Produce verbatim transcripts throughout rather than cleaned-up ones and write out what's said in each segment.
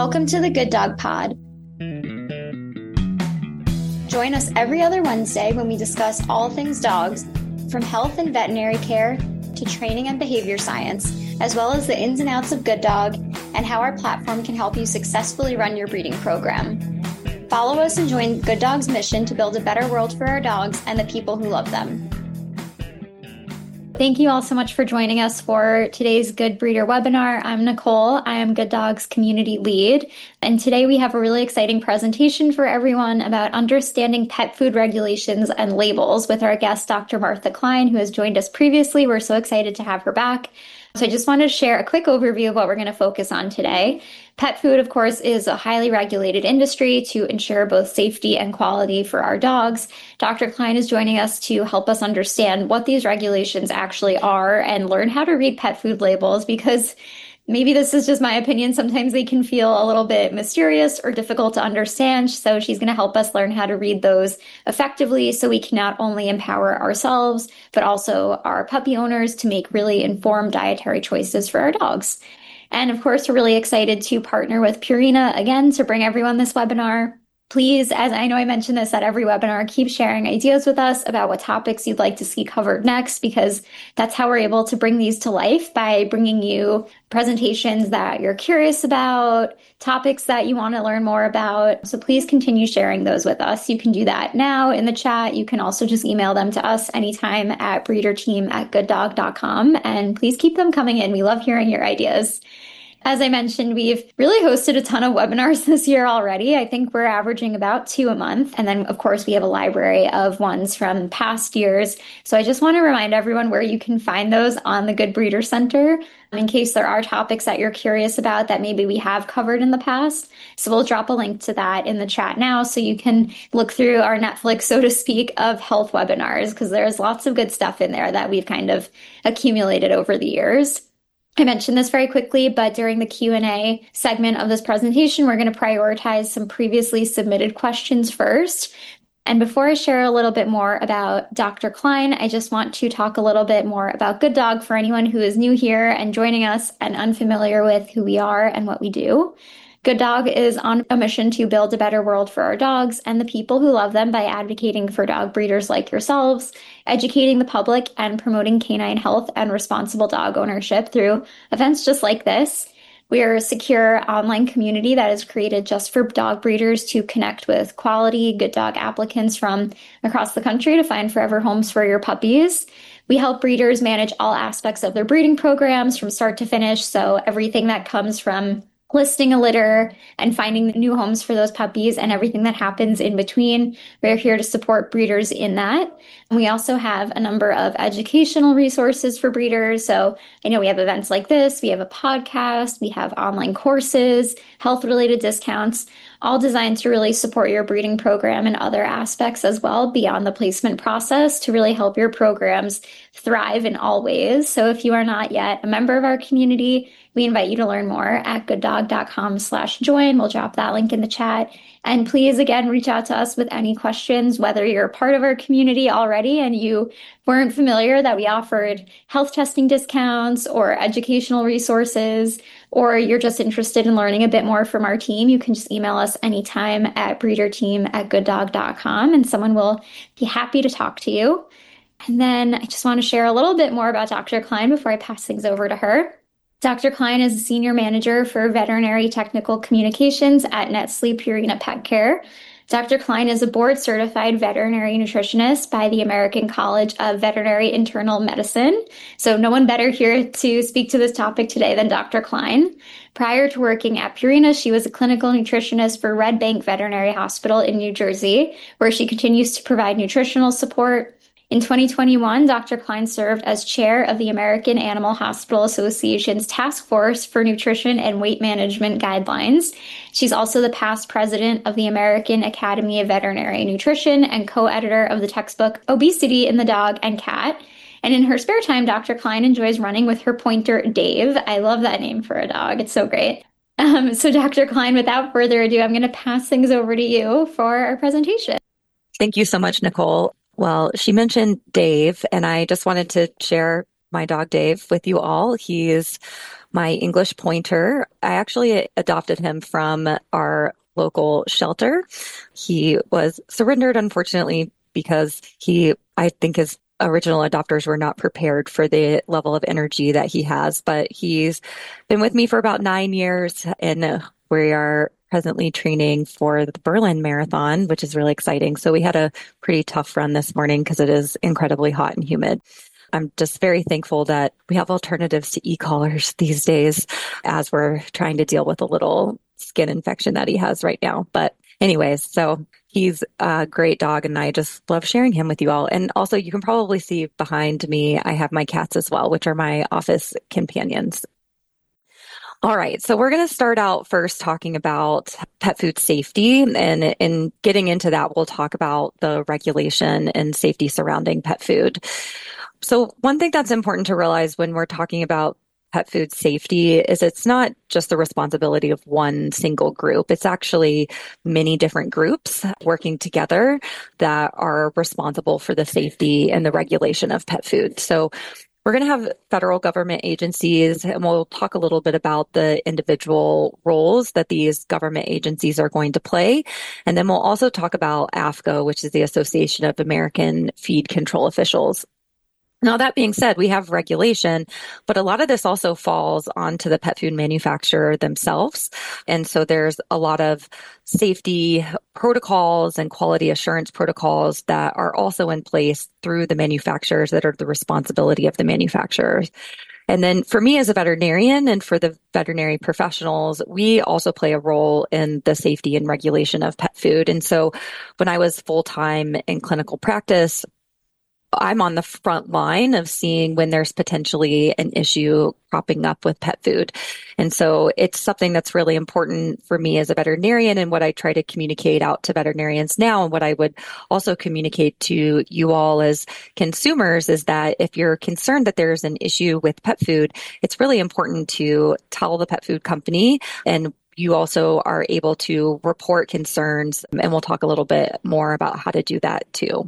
Welcome to the Good Dog Pod. Join us every other Wednesday when we discuss all things dogs, from health and veterinary care to training and behavior science, as well as the ins and outs of Good Dog and how our platform can help you successfully run your breeding program. Follow us and join Good Dog's mission to build a better world for our dogs and the people who love them. Thank you all so much for joining us for today's Good Breeder webinar. I'm Nicole. I am Good Dog's community lead. And today we have a really exciting presentation for everyone about understanding pet food regulations and labels with our guest, Doctor Martha Klein, who has joined us previously. We're so excited to have her back. So I just wanted to share a quick overview of what we're going to focus on today. Pet food, of course, is a highly regulated industry to ensure both safety and quality for our dogs. Doctor Klein is joining us to help us understand what these regulations actually are and learn how to read pet food labels, because maybe this is just my opinion, sometimes they can feel a little bit mysterious or difficult to understand. So she's going to help us learn how to read those effectively so we can not only empower ourselves, but also our puppy owners to make really informed dietary choices for our dogs. And of course, we're really excited to partner with Purina again to bring everyone this webinar. Please, as I know I mentioned this at every webinar, keep sharing ideas with us about what topics you'd like to see covered next, because that's how we're able to bring these to life, by bringing you presentations that you're curious about, topics that you want to learn more about. So please continue sharing those with us. You can do that now in the chat. You can also just email them to us anytime at breederteam at good dog dot com. And please keep them coming in. We love hearing your ideas. As I mentioned, we've really hosted a ton of webinars this year already. I think we're averaging about two a month. And then, of course, we have a library of ones from past years. So I just want to remind everyone where you can find those on the Good Breeder Center, in case there are topics that you're curious about that maybe we have covered in the past. So we'll drop a link to that in the chat now so you can look through our Netflix, so to speak, of health webinars, because there's lots of good stuff in there that we've kind of accumulated over the years. I mentioned this very quickly, but during the Q and A segment of this presentation, we're going to prioritize some previously submitted questions first. And before I share a little bit more about Doctor Klein, I just want to talk a little bit more about Good Dog for anyone who is new here and joining us and unfamiliar with who we are and what we do. Good Dog is on a mission to build a better world for our dogs and the people who love them by advocating for dog breeders like yourselves, educating the public, and promoting canine health and responsible dog ownership through events just like this. We are a secure online community that is created just for dog breeders to connect with quality Good Dog applicants from across the country to find forever homes for your puppies. We help breeders manage all aspects of their breeding programs from start to finish, so everything that comes from listing a litter and finding new homes for those puppies and everything that happens in between. We're here to support breeders in that. And we also have a number of educational resources for breeders. So I know we have events like this, we have a podcast, we have online courses, health-related discounts, all designed to really support your breeding program and other aspects as well beyond the placement process to really help your programs thrive in all ways. So if you are not yet a member of our community, we invite you to learn more at good dog dot com slash join. We'll drop that link in the chat. And please, again, reach out to us with any questions, whether you're part of our community already and you weren't familiar that we offered health testing discounts or educational resources, or you're just interested in learning a bit more from our team. You can just email us anytime at breederteam at good dog dot com, and someone will be happy to talk to you. And then I just want to share a little bit more about Doctor Klein before I pass things over to her. Doctor Klein is a senior manager for veterinary technical communications at Nestlé Purina Pet Care. Doctor Klein is a board-certified veterinary nutritionist by the American College of Veterinary Internal Medicine. So no one better here to speak to this topic today than Doctor Klein. Prior to working at Purina, she was a clinical nutritionist for Red Bank Veterinary Hospital in New Jersey, where she continues to provide nutritional support. In twenty twenty-one, Doctor Klein served as chair of the American Animal Hospital Association's Task Force for Nutrition and Weight Management Guidelines. She's also the past president of the American Academy of Veterinary Nutrition and co-editor of the textbook Obesity in the Dog and Cat. And in her spare time, Doctor Klein enjoys running with her pointer, Dave. I love that name for a dog. It's so great. Um, so Doctor Klein, without further ado, I'm going to pass things over to you for our presentation. Thank you so much, Nicole. Well, she mentioned Dave, and I just wanted to share my dog Dave with you all. He is my English pointer. I actually adopted him from our local shelter. He was surrendered, unfortunately, because he, I think his original adopters were not prepared for the level of energy that he has, but he's been with me for about nine years and we are presently training for the Berlin Marathon, which is really exciting. So we had a pretty tough run this morning because it is incredibly hot and humid. I'm just very thankful that we have alternatives to e-collars these days as we're trying to deal with a little skin infection that he has right now. But anyways, so he's a great dog and I just love sharing him with you all. And also you can probably see behind me, I have my cats as well, which are my office companions. All right, so we're going to start out first talking about pet food safety, and in getting into that, we'll talk about the regulation and safety surrounding pet food. So one thing that's important to realize when we're talking about pet food safety is it's not just the responsibility of one single group. It's actually many different groups working together that are responsible for the safety and the regulation of pet food. So we're going to have federal government agencies, and we'll talk a little bit about the individual roles that these government agencies are going to play. And then we'll also talk about A F C O, which is the Association of American Feed Control Officials. Now, that being said, we have regulation, but a lot of this also falls onto the pet food manufacturer themselves. And so there's a lot of safety protocols and quality assurance protocols that are also in place through the manufacturers that are the responsibility of the manufacturers. And then for me as a veterinarian and for the veterinary professionals, we also play a role in the safety and regulation of pet food. And so when I was full-time in clinical practice, I'm on the front line of seeing when there's potentially an issue cropping up with pet food. And so it's something that's really important for me as a veterinarian, and what I try to communicate out to veterinarians now, and what I would also communicate to you all as consumers, is that if you're concerned that there's an issue with pet food, it's really important to tell the pet food company, and you also are able to report concerns. And we'll talk a little bit more about how to do that too.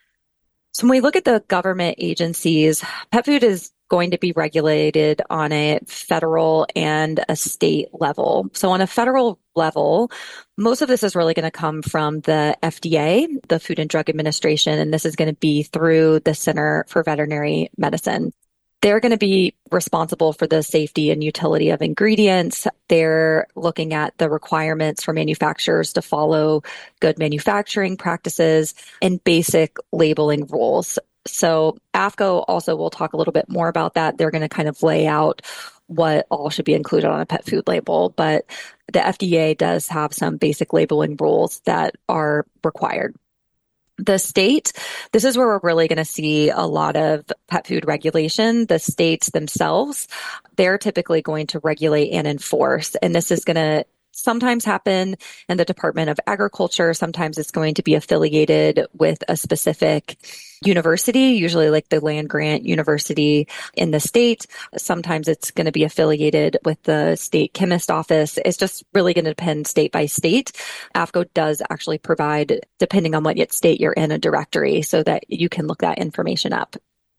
So when we look at the government agencies, pet food is going to be regulated on a federal and a state level. So on a federal level, most of this is really going to come from the F D A, the Food and Drug Administration, and this is going to be through the Center for Veterinary Medicine. They're going to be responsible for the safety and utility of ingredients. They're looking at the requirements for manufacturers to follow good manufacturing practices and basic labeling rules. So A F C O also will talk a little bit more about that. They're going to kind of lay out what all should be included on a pet food label, but the F D A does have some basic labeling rules that are required. The state, this is where we're really going to see a lot of pet food regulation. The states themselves, they're typically going to regulate and enforce, and this is going to sometimes happen in the Department of Agriculture. Sometimes it's going to be affiliated with a specific university, usually like the land grant university in the state. Sometimes it's going to be affiliated with the state chemist office. It's just really going to depend state by state. A F C O does actually provide, depending on what state you're in, a directory so that you can look that information up.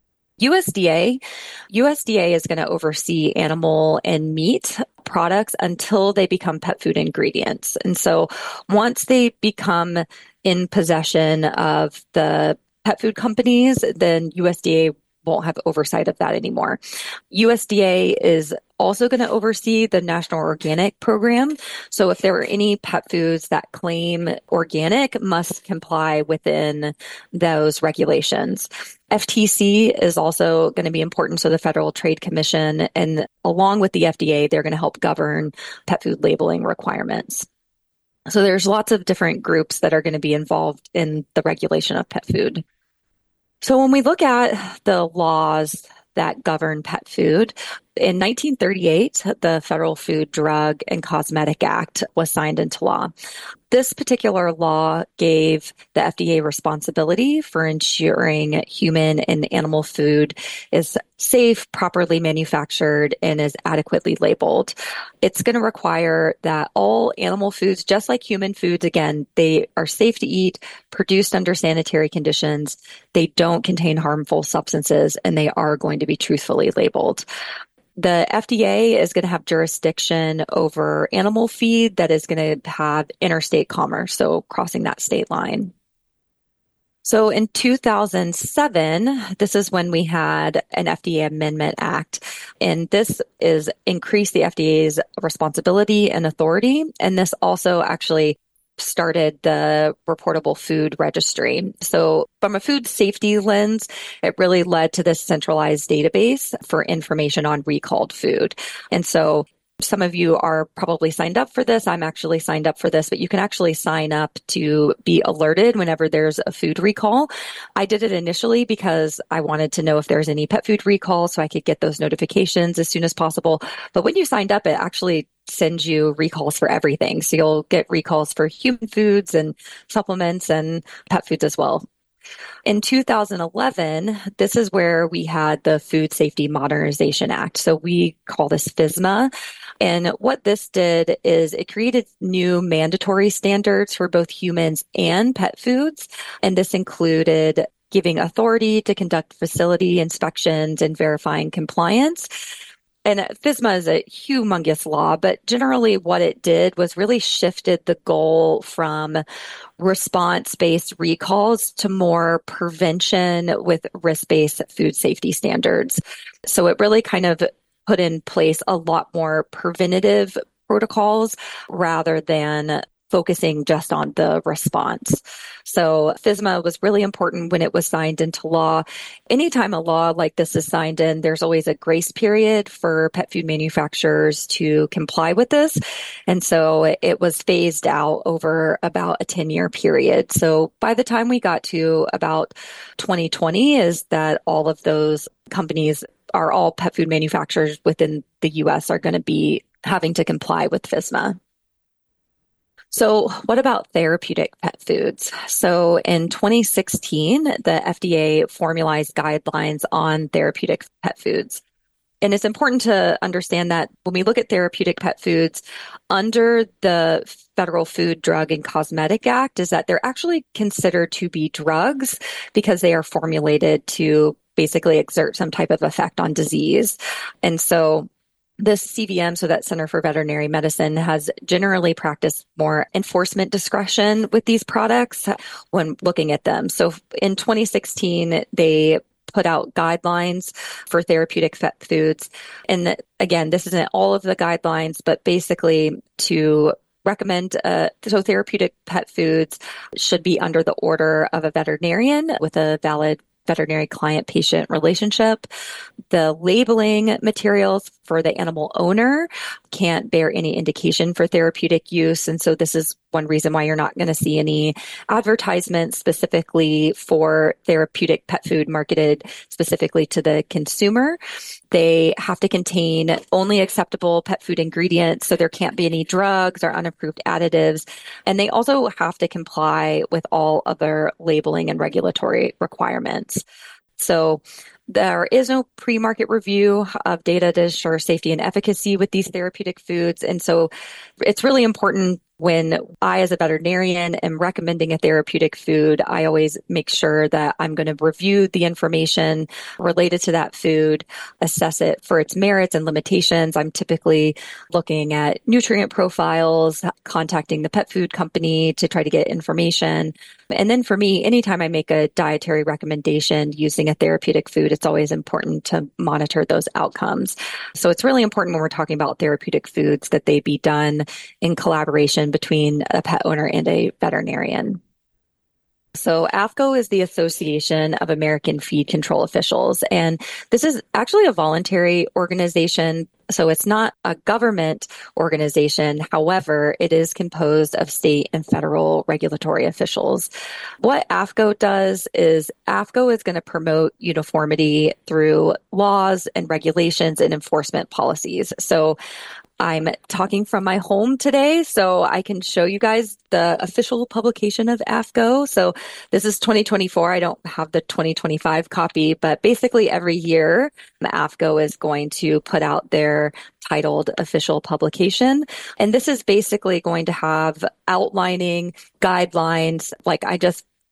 U S D A, U S D A is going to oversee animal and meat products until they become pet food ingredients. And so once they become in possession of the pet food companies, then U S D A won't have oversight of that anymore. U S D A is also going to oversee the National Organic Program. So if there are any pet foods that claim organic, must comply within those regulations. F T C is also going to be important. So the Federal Trade Commission, and along with the F D A, they're going to help govern pet food labeling requirements. So there's lots of different groups that are going to be involved in the regulation of pet food. So when we look at the laws that govern pet food, in nineteen thirty-eight, the Federal Food, Drug, and Cosmetic Act was signed into law. This particular law gave the F D A responsibility for ensuring human and animal food is safe, properly manufactured, and is adequately labeled. It's going to require that all animal foods, just like human foods, again, they are safe to eat, produced under sanitary conditions, they don't contain harmful substances, and they are going to be truthfully labeled. The F D A is going to have jurisdiction over animal feed that is going to have interstate commerce, so crossing that state line. So in two thousand seven, this is when we had an F D A Amendment Act, and this is increased the F D A's responsibility and authority. And this also actually started the reportable food registry. So from a food safety lens, it really led to this centralized database for information on recalled food. And so some of you are probably signed up for this. I'm actually signed up for this, but you can actually sign up to be alerted whenever there's a food recall. I did it initially because I wanted to know if there's any pet food recall so I could get those notifications as soon as possible. But when you signed up, it actually sends you recalls for everything. So you'll get recalls for human foods and supplements and pet foods as well. In two thousand eleven, this is where we had the Food Safety Modernization Act. So we call this FSMA. And what this did is it created new mandatory standards for both humans and pet foods. And this included giving authority to conduct facility inspections and verifying compliance. And FSMA is a humongous law, but generally what it did was really shifted the goal from response-based recalls to more prevention with risk-based food safety standards. So it really kind of put in place a lot more preventative protocols rather than focusing just on the response. So FSMA was really important when it was signed into law. Anytime a law like this is signed in, there's always a grace period for pet food manufacturers to comply with this. And so it was phased out over about a ten-year period. So by the time we got to about twenty twenty is that all of those companies are all pet food manufacturers within the U S are going to be having to comply with FSMA. So what about therapeutic pet foods? So in twenty sixteen, the F D A formalized guidelines on therapeutic pet foods. And it's important to understand that when we look at therapeutic pet foods under the Federal Food, Drug, and Cosmetic Act is that they're actually considered to be drugs because they are formulated to basically exert some type of effect on disease. And so this C V M, so that Center for Veterinary Medicine, has generally practiced more enforcement discretion with these products when looking at them. So in twenty sixteen, they put out guidelines for therapeutic pet foods. And again, this isn't all of the guidelines, but basically to recommend, uh, so therapeutic pet foods should be under the order of a veterinarian with a valid veterinary client-patient relationship. The labeling materials for the animal owner can't bear any indication for therapeutic use. And so this is one reason why you're not going to see any advertisements specifically for therapeutic pet food marketed specifically to the consumer. They have to contain only acceptable pet food ingredients, so there can't be any drugs or unapproved additives. And they also have to comply with all other labeling and regulatory requirements. So there is no pre-market review of data to ensure safety and efficacy with these therapeutic foods. And so it's really important when I, as a veterinarian, am recommending a therapeutic food, I always make sure that I'm going to review the information related to that food, assess it for its merits and limitations. I'm typically looking at nutrient profiles, contacting the pet food company to try to get information. And then for me, anytime I make a dietary recommendation using a therapeutic food, it's always important to monitor those outcomes. So it's really important when we're talking about therapeutic foods that they be done in collaboration between a pet owner and a veterinarian. So A F C O is the Association of American Feed Control Officials, and this is actually a voluntary organization. So it's not a government organization. However, it is composed of state and federal regulatory officials. What A F C O does is A F C O is going to promote uniformity through laws and regulations and enforcement policies. So I'm talking from my home today, so I can show you guys the official publication of A F C O. So this is twenty twenty-four. I don't have the twenty twenty-five copy, but basically every year, A F C O is going to put out their titled official publication. And this is basically going to have outlining guidelines, like I just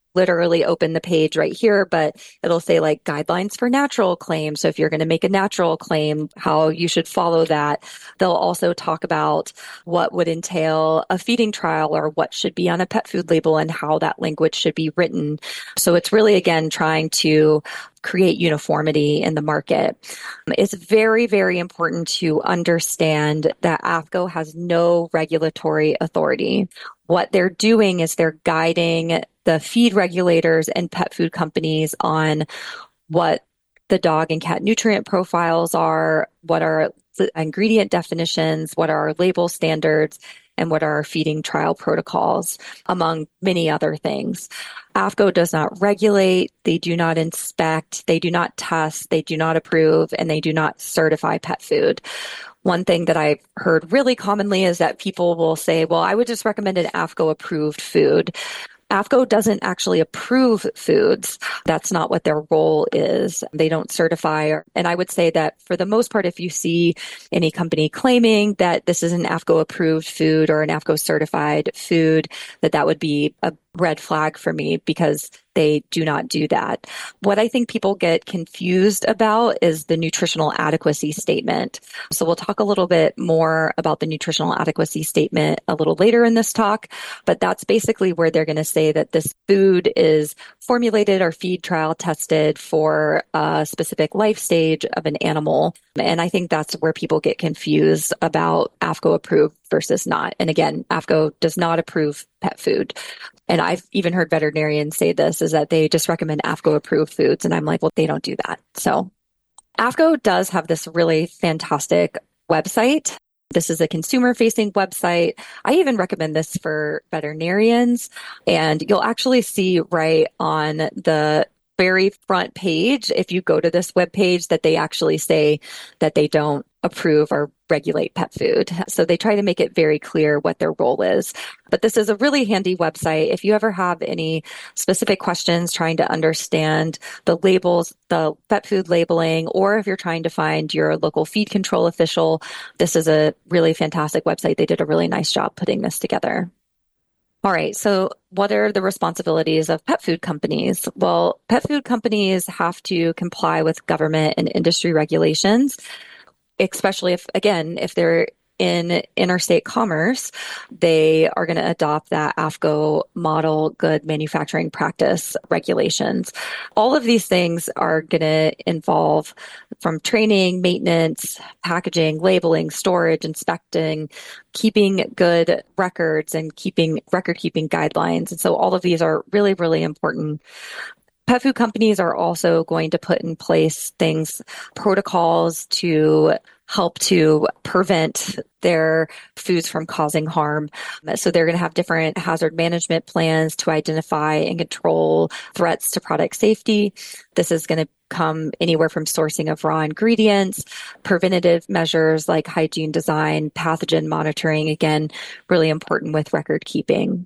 literally open the page right here, but it'll say like guidelines for natural claims. So if you're going to make a natural claim, how you should follow that. They'll also talk about what would entail a feeding trial or what should be on a pet food label and how that language should be written. So it's really, again, trying to create uniformity in the market. It's very, very important to understand that AAFCO has no regulatory authority. What they're doing is they're guiding the feed regulators and pet food companies on what the dog and cat nutrient profiles are, what are ingredient definitions, what are label standards, and what are our feeding trial protocols, among many other things. AAFCO does not regulate, they do not inspect, they do not test, they do not approve, and they do not certify pet food. One thing that I've heard really commonly is that people will say, well, I would just recommend an AAFCO approved food. AAFCO doesn't actually approve foods. That's not what their role is. They don't certify. And I would say that for the most part, if you see any company claiming that this is an AAFCO approved food or an AAFCO certified food, that that would be a red flag for me because they do not do that. What I think people get confused about is the nutritional adequacy statement. So we'll talk a little bit more about the nutritional adequacy statement a little later in this talk, but that's basically where they're going to say that this food is formulated or feed trial tested for a specific life stage of an animal. And I think that's where people get confused about AAFCO approved versus not. And again, AAFCO does not approve pet food. And I've even heard veterinarians say this, is that they just recommend AAFCO approved foods. And I'm like, well, they don't do that. So AAFCO does have this really fantastic website. This is a consumer facing website. I even recommend this for veterinarians. And you'll actually see right on the very front page, if you go to this webpage, that they actually say that they don't approve or regulate pet food. So they try to make it very clear what their role is. But this is a really handy website. If you ever have any specific questions trying to understand the labels, the pet food labeling, or if you're trying to find your local feed control official, this is a really fantastic website. They did a really nice job putting this together. All right. So what are the responsibilities of pet food companies? Well, pet food companies have to comply with government and industry regulations, especially if, again, if they're in interstate commerce, they are going to adopt that AAFCO model good manufacturing practice regulations. All of these things are going to involve from training, maintenance, packaging, labeling, storage, inspecting, keeping good records and keeping record keeping guidelines. And so all of these are really, really important. Pet food companies are also going to put in place things, protocols to help to prevent their foods from causing harm. So they're going to have different hazard management plans to identify and control threats to product safety. This is going to come anywhere from sourcing of raw ingredients, preventative measures like hygiene design, pathogen monitoring, again, really important with record keeping.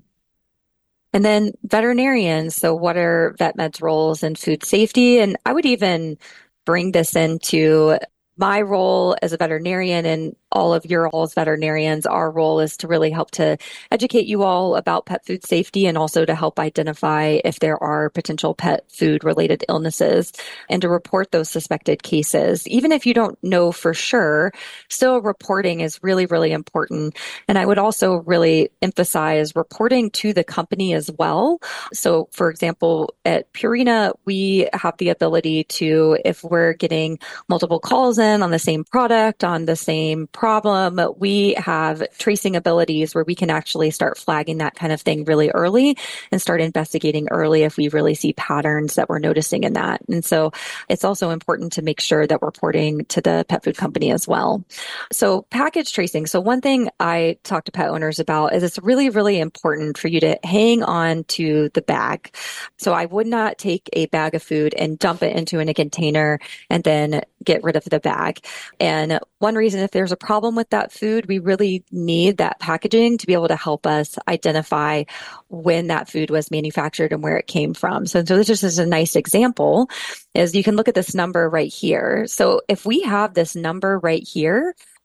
And then veterinarians. So what are vet med's roles in food safety? And I would even bring this into my role as a veterinarian and all of your all as veterinarians. Our role is to really help to educate you all about pet food safety and also to help identify if there are potential pet food related illnesses and to report those suspected cases. Even if you don't know for sure, still reporting is really, really important. And I would also really emphasize reporting to the company as well. So for example, at Purina, we have the ability to, if we're getting multiple calls in on the same product, on the same problem, we have tracing abilities where we can actually start flagging that kind of thing really early and start investigating early if we really see patterns that we're noticing in that. And so it's also important to make sure that we're reporting to the pet food company as well. So package tracing. So one thing I talk to pet owners about is it's really, really important for you to hang on to the bag. So I would not take a bag of food and dump it into in a container and then get rid of the bag. And one reason, if there's a problem with that food, we really need that packaging to be able to help us identify when that food was manufactured and where it came from. So, so this just is a nice example, is you can look at this number right here. So if we have this number right here,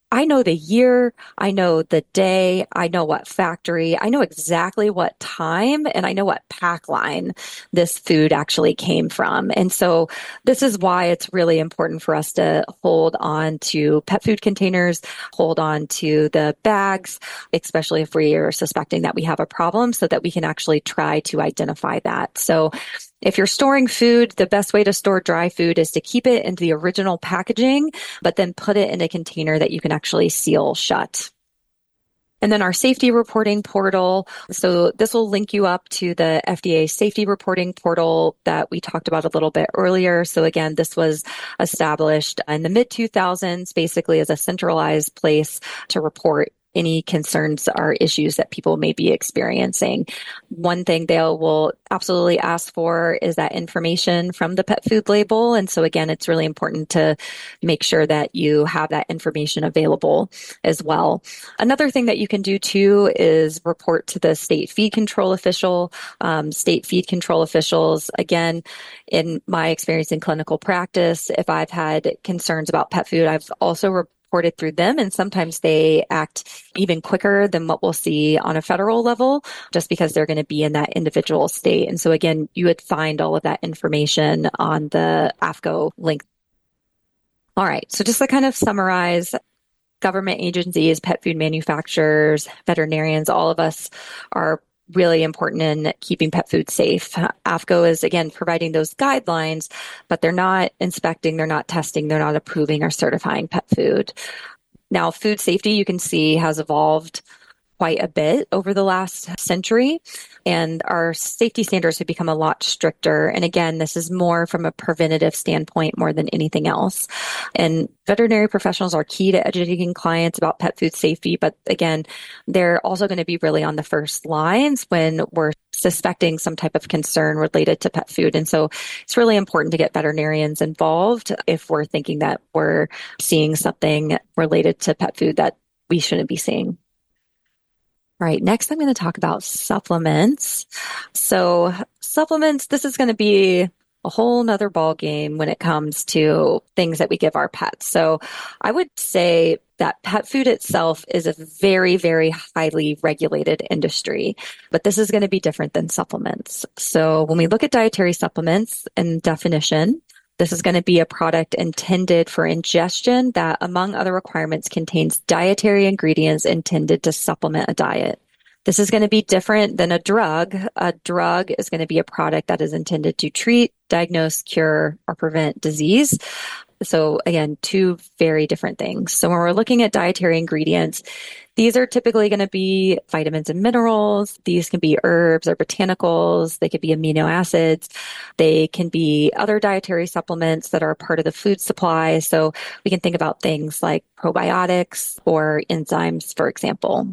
I know the year, I know the day, I know what factory, I know exactly what time, and I know what pack line this food actually came from. And so this is why it's really important for us to hold on to pet food containers, hold on to the bags, especially if we are suspecting that we have a problem, so that we can actually try to identify that. So if you're storing food, the best way to store dry food is to keep it in the original packaging, but then put it in a container that you can actually seal shut. And then our safety reporting portal. So this will link you up to the F D A safety reporting portal that we talked about a little bit earlier. So again, this was established in the mid two thousands, basically as a centralized place to report any concerns or issues that people may be experiencing. One thing they will absolutely ask for is that information from the pet food label. And so again, it's really important to make sure that you have that information available as well. Another thing that you can do too is report to the state feed control official. Um, state feed control officials, again, in my experience in clinical practice, if I've had concerns about pet food, I've also reported reported through them, and sometimes they act even quicker than what we'll see on a federal level, just because they're going to be in that individual state. And so again, you would find all of that information on the A F C O link. All right, so just to kind of summarize, government agencies, pet food manufacturers, veterinarians, all of us are really important in keeping pet food safe. A F C O is, again, providing those guidelines, but they're not inspecting, they're not testing, they're not approving or certifying pet food. Now, food safety, you can see, has evolved quite a bit over the last century, and our safety standards have become a lot stricter. And again, this is more from a preventative standpoint more than anything else. And veterinary professionals are key to educating clients about pet food safety, but again, they're also going to be really on the first lines when we're suspecting some type of concern related to pet food. And so it's really important to get veterinarians involved if we're thinking that we're seeing something related to pet food that we shouldn't be seeing. All right, next I'm going to talk about supplements. So supplements, this is going to be a whole nother ball game when it comes to things that we give our pets. So I would say that pet food itself is a very, very highly regulated industry, but this is going to be different than supplements. So when we look at dietary supplements and definition, this is going to be a product intended for ingestion that, among other requirements, contains dietary ingredients intended to supplement a diet. This is going to be different than a drug. A drug is going to be a product that is intended to treat, diagnose, cure, or prevent disease. So again, two very different things. So when we're looking at dietary ingredients, these are typically going to be vitamins and minerals. These can be herbs or botanicals. They could be amino acids. They can be other dietary supplements that are part of the food supply. So we can think about things like probiotics or enzymes, for example.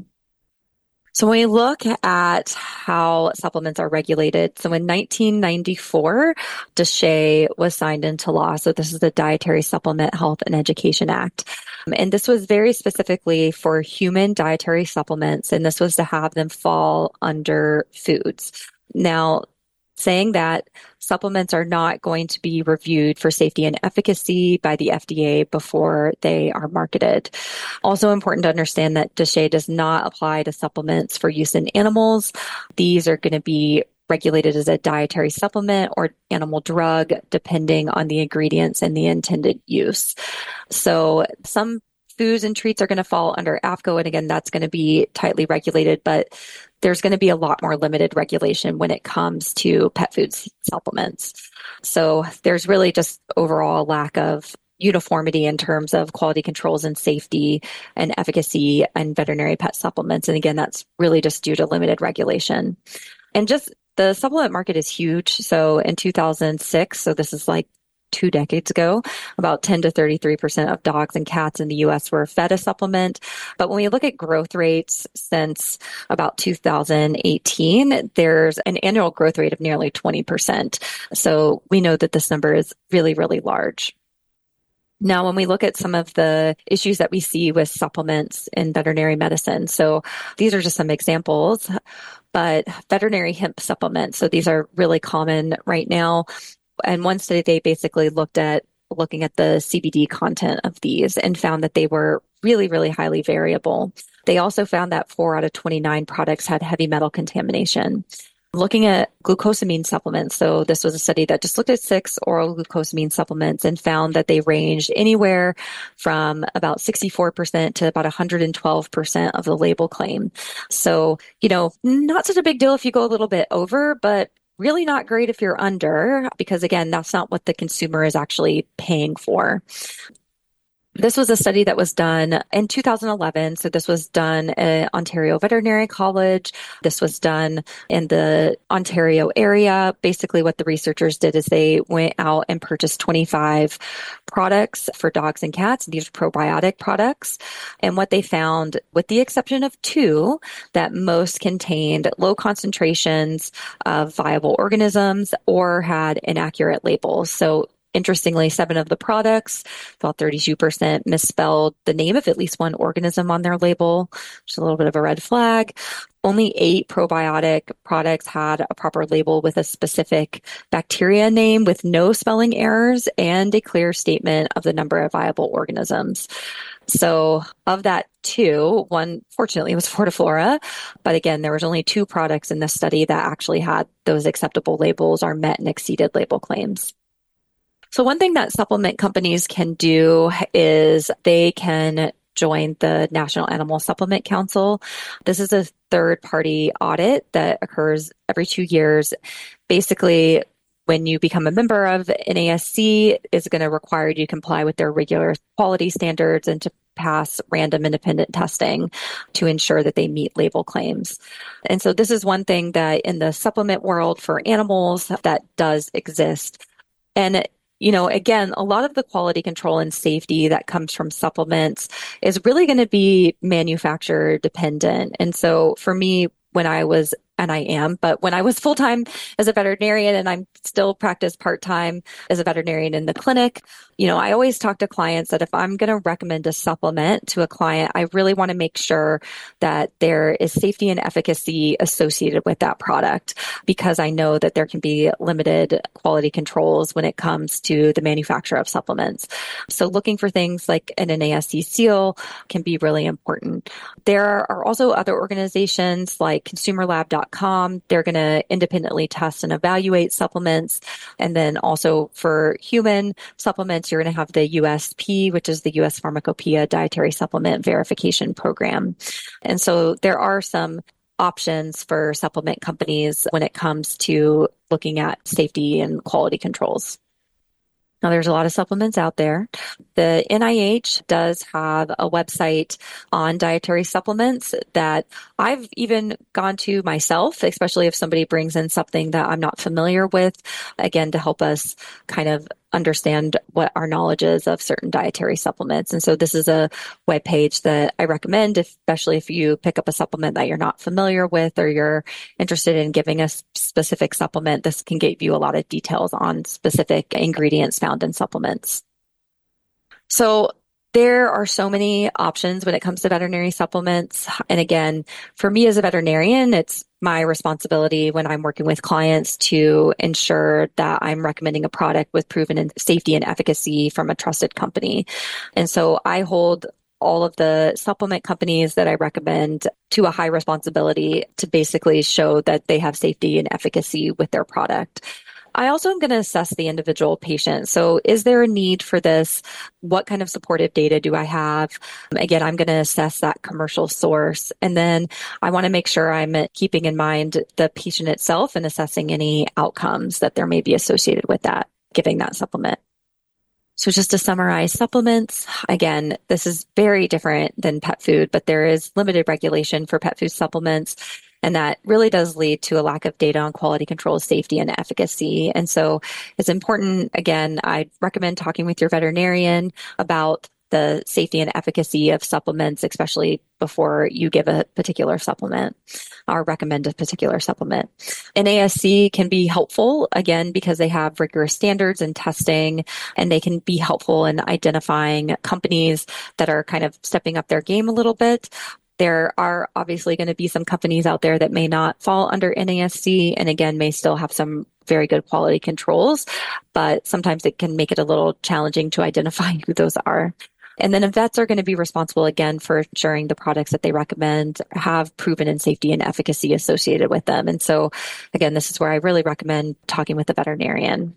So when we look at how supplements are regulated, so in nineteen ninety-four, DSHEA was signed into law. So this is the Dietary Supplement Health and Education Act. And this was very specifically for human dietary supplements, and this was to have them fall under foods. Now, saying that supplements are not going to be reviewed for safety and efficacy by the F D A before they are marketed. Also important to understand that DSHEA does not apply to supplements for use in animals. These are going to be regulated as a dietary supplement or animal drug, depending on the ingredients and the intended use. So some foods and treats are going to fall under A F C O, and again, that's going to be tightly regulated, but there's going to be a lot more limited regulation when it comes to pet food supplements. So there's really just overall a lack of uniformity in terms of quality controls and safety and efficacy in veterinary pet supplements. And again, that's really just due to limited regulation. And just the supplement market is huge. So in two thousand six, so this is like two decades ago, about ten to thirty-three percent of dogs and cats in the U S were fed a supplement. But when we look at growth rates since about two thousand eighteen, there's an annual growth rate of nearly twenty percent. So we know that this number is really, really large. Now, when we look at some of the issues that we see with supplements in veterinary medicine, so these are just some examples, but veterinary hemp supplements, so these are really common right now. And one study, they basically looked at looking at the C B D content of these and found that they were really, really highly variable. They also found that four out of twenty-nine products had heavy metal contamination. Looking at glucosamine supplements, so this was a study that just looked at six oral glucosamine supplements and found that they ranged anywhere from about sixty-four percent to about one hundred twelve percent of the label claim. So, you know, not such a big deal if you go a little bit over, but really not great if you're under, because again, that's not what the consumer is actually paying for. This was a study that was done in two thousand eleven. So this was done at Ontario Veterinary College. This was done in the Ontario area. Basically, what the researchers did is they went out and purchased twenty-five products for dogs and cats. These are probiotic products. And what they found, with the exception of two, that most contained low concentrations of viable organisms or had inaccurate labels. So interestingly, seven of the products, about thirty-two percent, misspelled the name of at least one organism on their label, which is a little bit of a red flag. Only eight probiotic products had a proper label with a specific bacteria name with no spelling errors and a clear statement of the number of viable organisms. So of that two, one fortunately was Fortiflora, but again, there was only two products in this study that actually had those acceptable labels or met and exceeded label claims. So one thing that supplement companies can do is they can join the National Animal Supplement Council. This is a third-party audit that occurs every two years. Basically, when you become a member of N A S C, it's going to require you to comply with their regular quality standards and to pass random independent testing to ensure that they meet label claims. And so this is one thing that in the supplement world for animals that does exist. And you know, again, a lot of the quality control and safety that comes from supplements is really going to be manufacturer dependent. And so for me, when I was, and I am, but when I was full-time as a veterinarian and I'm still practice part-time as a veterinarian in the clinic, you know, I always talk to clients that if I'm going to recommend a supplement to a client, I really want to make sure that there is safety and efficacy associated with that product, because I know that there can be limited quality controls when it comes to the manufacture of supplements. So looking for things like an N A S C seal can be really important. There are also other organizations like consumer lab dot com. They're going to independently test and evaluate supplements. And then also for human supplements, you're going to have the U S P, which is the U S Pharmacopoeia Dietary Supplement Verification Program. And so there are some options for supplement companies when it comes to looking at safety and quality controls. Now, there's a lot of supplements out there. The N I H does have a website on dietary supplements that I've even gone to myself, especially if somebody brings in something that I'm not familiar with, again, to help us kind of understand what our knowledge is of certain dietary supplements. And so this is a web page that I recommend, especially if you pick up a supplement that you're not familiar with or you're interested in giving a specific supplement. This can give you a lot of details on specific ingredients found in supplements. So there are so many options when it comes to veterinary supplements. And again, for me as a veterinarian, it's my responsibility when I'm working with clients to ensure that I'm recommending a product with proven safety and efficacy from a trusted company. And so I hold all of the supplement companies that I recommend to a high responsibility to basically show that they have safety and efficacy with their product. I also am going to assess the individual patient. So is there a need for this? What kind of supportive data do I have? Again, I'm going to assess that commercial source. And then I want to make sure I'm keeping in mind the patient itself and assessing any outcomes that there may be associated with that, giving that supplement. So just to summarize supplements, again, this is very different than pet food, but there is limited regulation for pet food supplements. And that really does lead to a lack of data on quality control, safety, and efficacy. And so it's important, again, I recommend talking with your veterinarian about the safety and efficacy of supplements, especially before you give a particular supplement or recommend a particular supplement. N A S C can be helpful, again, because they have rigorous standards and testing, and they can be helpful in identifying companies that are kind of stepping up their game a little bit. There are obviously going to be some companies out there that may not fall under N A S D and again, may still have some very good quality controls, but sometimes it can make it a little challenging to identify who those are. And then vets are going to be responsible again for ensuring the products that they recommend have proven in safety and efficacy associated with them. And so again, this is where I really recommend talking with a veterinarian.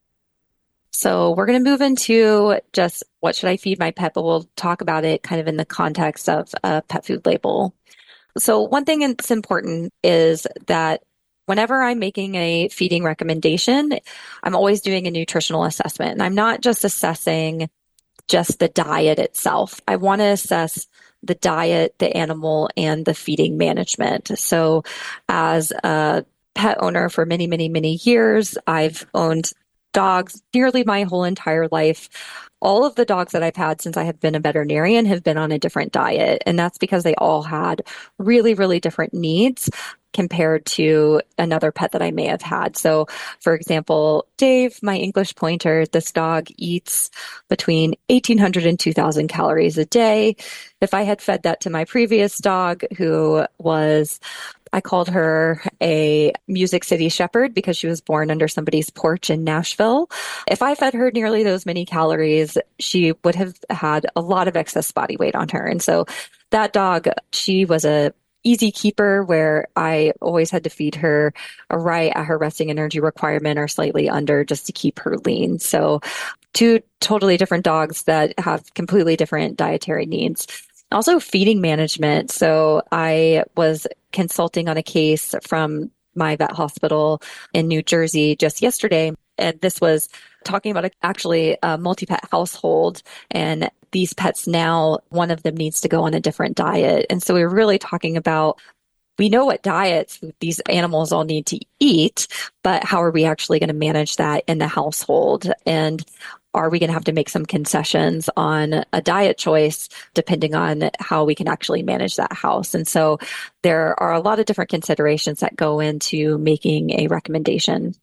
So we're going to move into just what should I feed my pet, but we'll talk about it kind of in the context of a pet food label. So one thing that's important is that whenever I'm making a feeding recommendation, I'm always doing a nutritional assessment. And I'm not just assessing just the diet itself. I want to assess the diet, the animal, and the feeding management. So as a pet owner for many, many, many years, I've owned dogs nearly my whole entire life. All of the dogs that I've had since I have been a veterinarian have been on a different diet. And that's because they all had really, really different needs compared to another pet that I may have had. So for example, Dave, my English pointer, this dog eats between eighteen hundred and two thousand calories a day. If I had fed that to my previous dog, who was I called her a Music City Shepherd because she was born under somebody's porch in Nashville. If I fed her nearly those many calories, she would have had a lot of excess body weight on her. And so that dog, she was a easy keeper where I always had to feed her right at her resting energy requirement or slightly under just to keep her lean. So two totally different dogs that have completely different dietary needs. Also feeding management. So I was consulting on a case from my vet hospital in New Jersey just yesterday. And this was talking about a, actually a multi-pet household. And these pets now, one of them needs to go on a different diet. And so we were really talking about, we know what diets these animals all need to eat, but how are we actually going to manage that in the household? And are we going to have to make some concessions on a diet choice depending on how we can actually manage that house? And so there are a lot of different considerations that go into making a recommendation.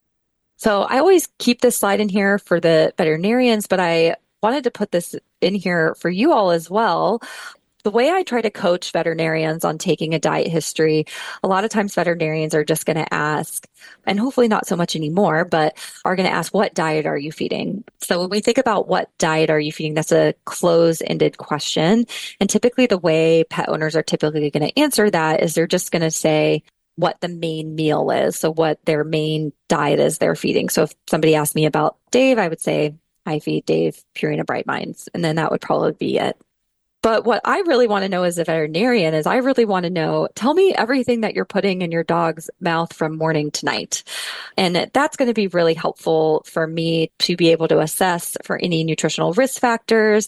So I always keep this slide in here for the veterinarians, but I wanted to put this in here for you all as well. The way I try to coach veterinarians on taking a diet history, a lot of times veterinarians are just going to ask, and hopefully not so much anymore, but are going to ask, what diet are you feeding? So when we think about what diet are you feeding, that's a close-ended question. And typically the way pet owners are typically going to answer that is they're just going to say what the main meal is. So what their main diet is they're feeding. So if somebody asked me about Dave, I would say, I feed Dave Purina Bright Minds. And then that would probably be it. But what I really want to know as a veterinarian is I really want to know, tell me everything that you're putting in your dog's mouth from morning to night. And that's going to be really helpful for me to be able to assess for any nutritional risk factors,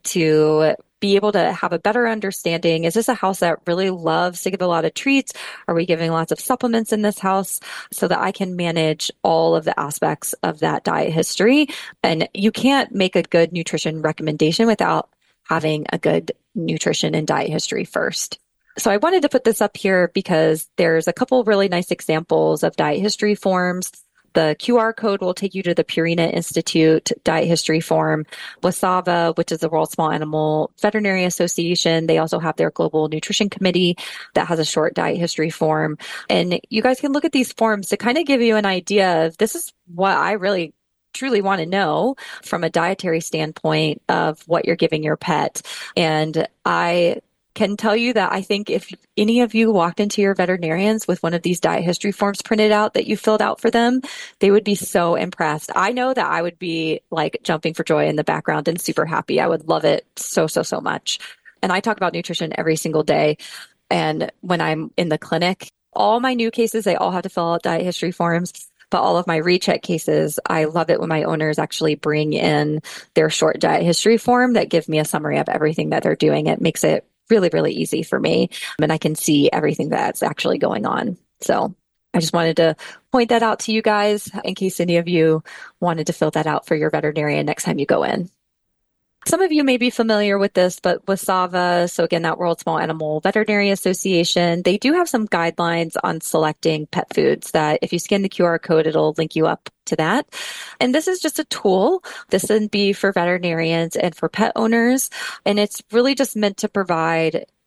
to be able to have a better understanding. Is this a house that really loves to give a lot of treats? Are we giving lots of supplements in this house so that I can manage all of the aspects of that diet history? And you can't make a good nutrition recommendation without having a good nutrition and diet history first. So I wanted to put this up here because there's a couple really nice examples of diet history forms. The Q R code will take you to the Purina Institute diet history form. WASAVA, which is the World Small Animal Veterinary Association, they also have their Global Nutrition Committee that has a short diet history form. And you guys can look at these forms to kind of give you an idea of, this is what I really truly want to know from a dietary standpoint of what you're giving your pet. And I can tell you that I think if any of you walked into your veterinarians with one of these diet history forms printed out that you filled out for them, they would be so impressed. I know that I would be like jumping for joy in the background and super happy. I would love it so, so, so much. And I talk about nutrition every single day. And when I'm in the clinic, all my new cases, they all have to fill out diet history forms. But all of my recheck cases, I love it when my owners actually bring in their short diet history form that gives me a summary of everything that they're doing. It makes it really, really easy for me. And I can see everything that's actually going on. So I just wanted to point that out to you guys in case any of you wanted to fill that out for your veterinarian next time you go in. Some of you may be familiar with this, but WASAVA, so again, that World Small Animal Veterinary Association, they do have some guidelines on selecting pet foods that if you scan the Q R code, it'll link you up to that. And this is just a tool. This would be for veterinarians and for pet owners. And it's really just meant to provide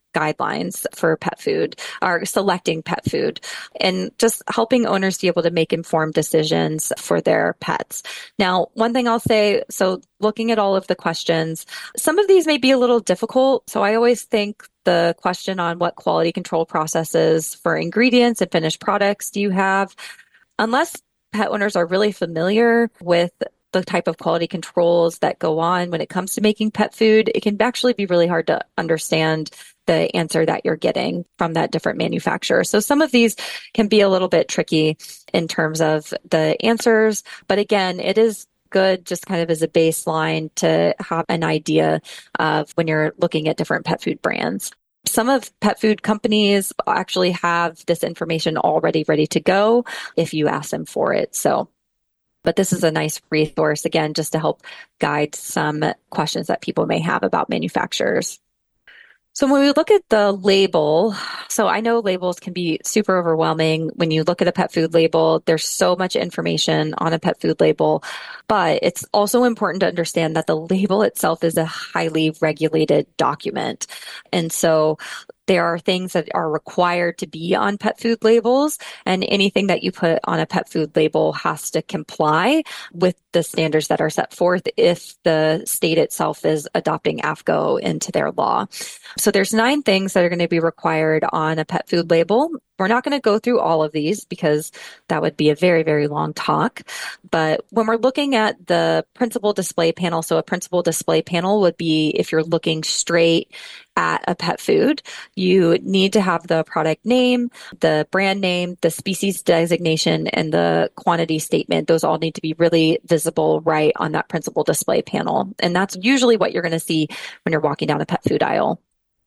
guidelines for pet food or selecting pet food and just helping owners be able to make informed decisions for their pets. Now, one thing I'll say, so looking at all of the questions, some of these may be a little difficult. So I always think the question on what quality control processes for ingredients and finished products do you have, unless pet owners are really familiar with the type of quality controls that go on when it comes to making pet food, it can actually be really hard to understand the answer that you're getting from that different manufacturer. So some of these can be a little bit tricky in terms of the answers. But again, it is good just kind of as a baseline to have an idea of when you're looking at different pet food brands. Some of pet food companies actually have this information already ready to go if you ask them for it. So But this is a nice resource, again, just to help guide some questions that people may have about manufacturers. So when we look at the label, so I know labels can be super overwhelming. When you look at a pet food label, there's so much information on a pet food label, but it's also important to understand that the label itself is a highly regulated document. And so there are things that are required to be on pet food labels, and anything that you put on a pet food label has to comply with the standards that are set forth if the state itself is adopting A F C O into their law. So there's nine things that are going to be required on a pet food label. We're not going to go through all of these because that would be a very, very long talk. But when we're looking at the principal display panel, so a principal display panel would be if you're looking straight at a pet food, you need to have the product name, the brand name, the species designation, and the quantity statement. Those all need to be really visible right on that principal display panel. And that's usually what you're going to see when you're walking down a pet food aisle.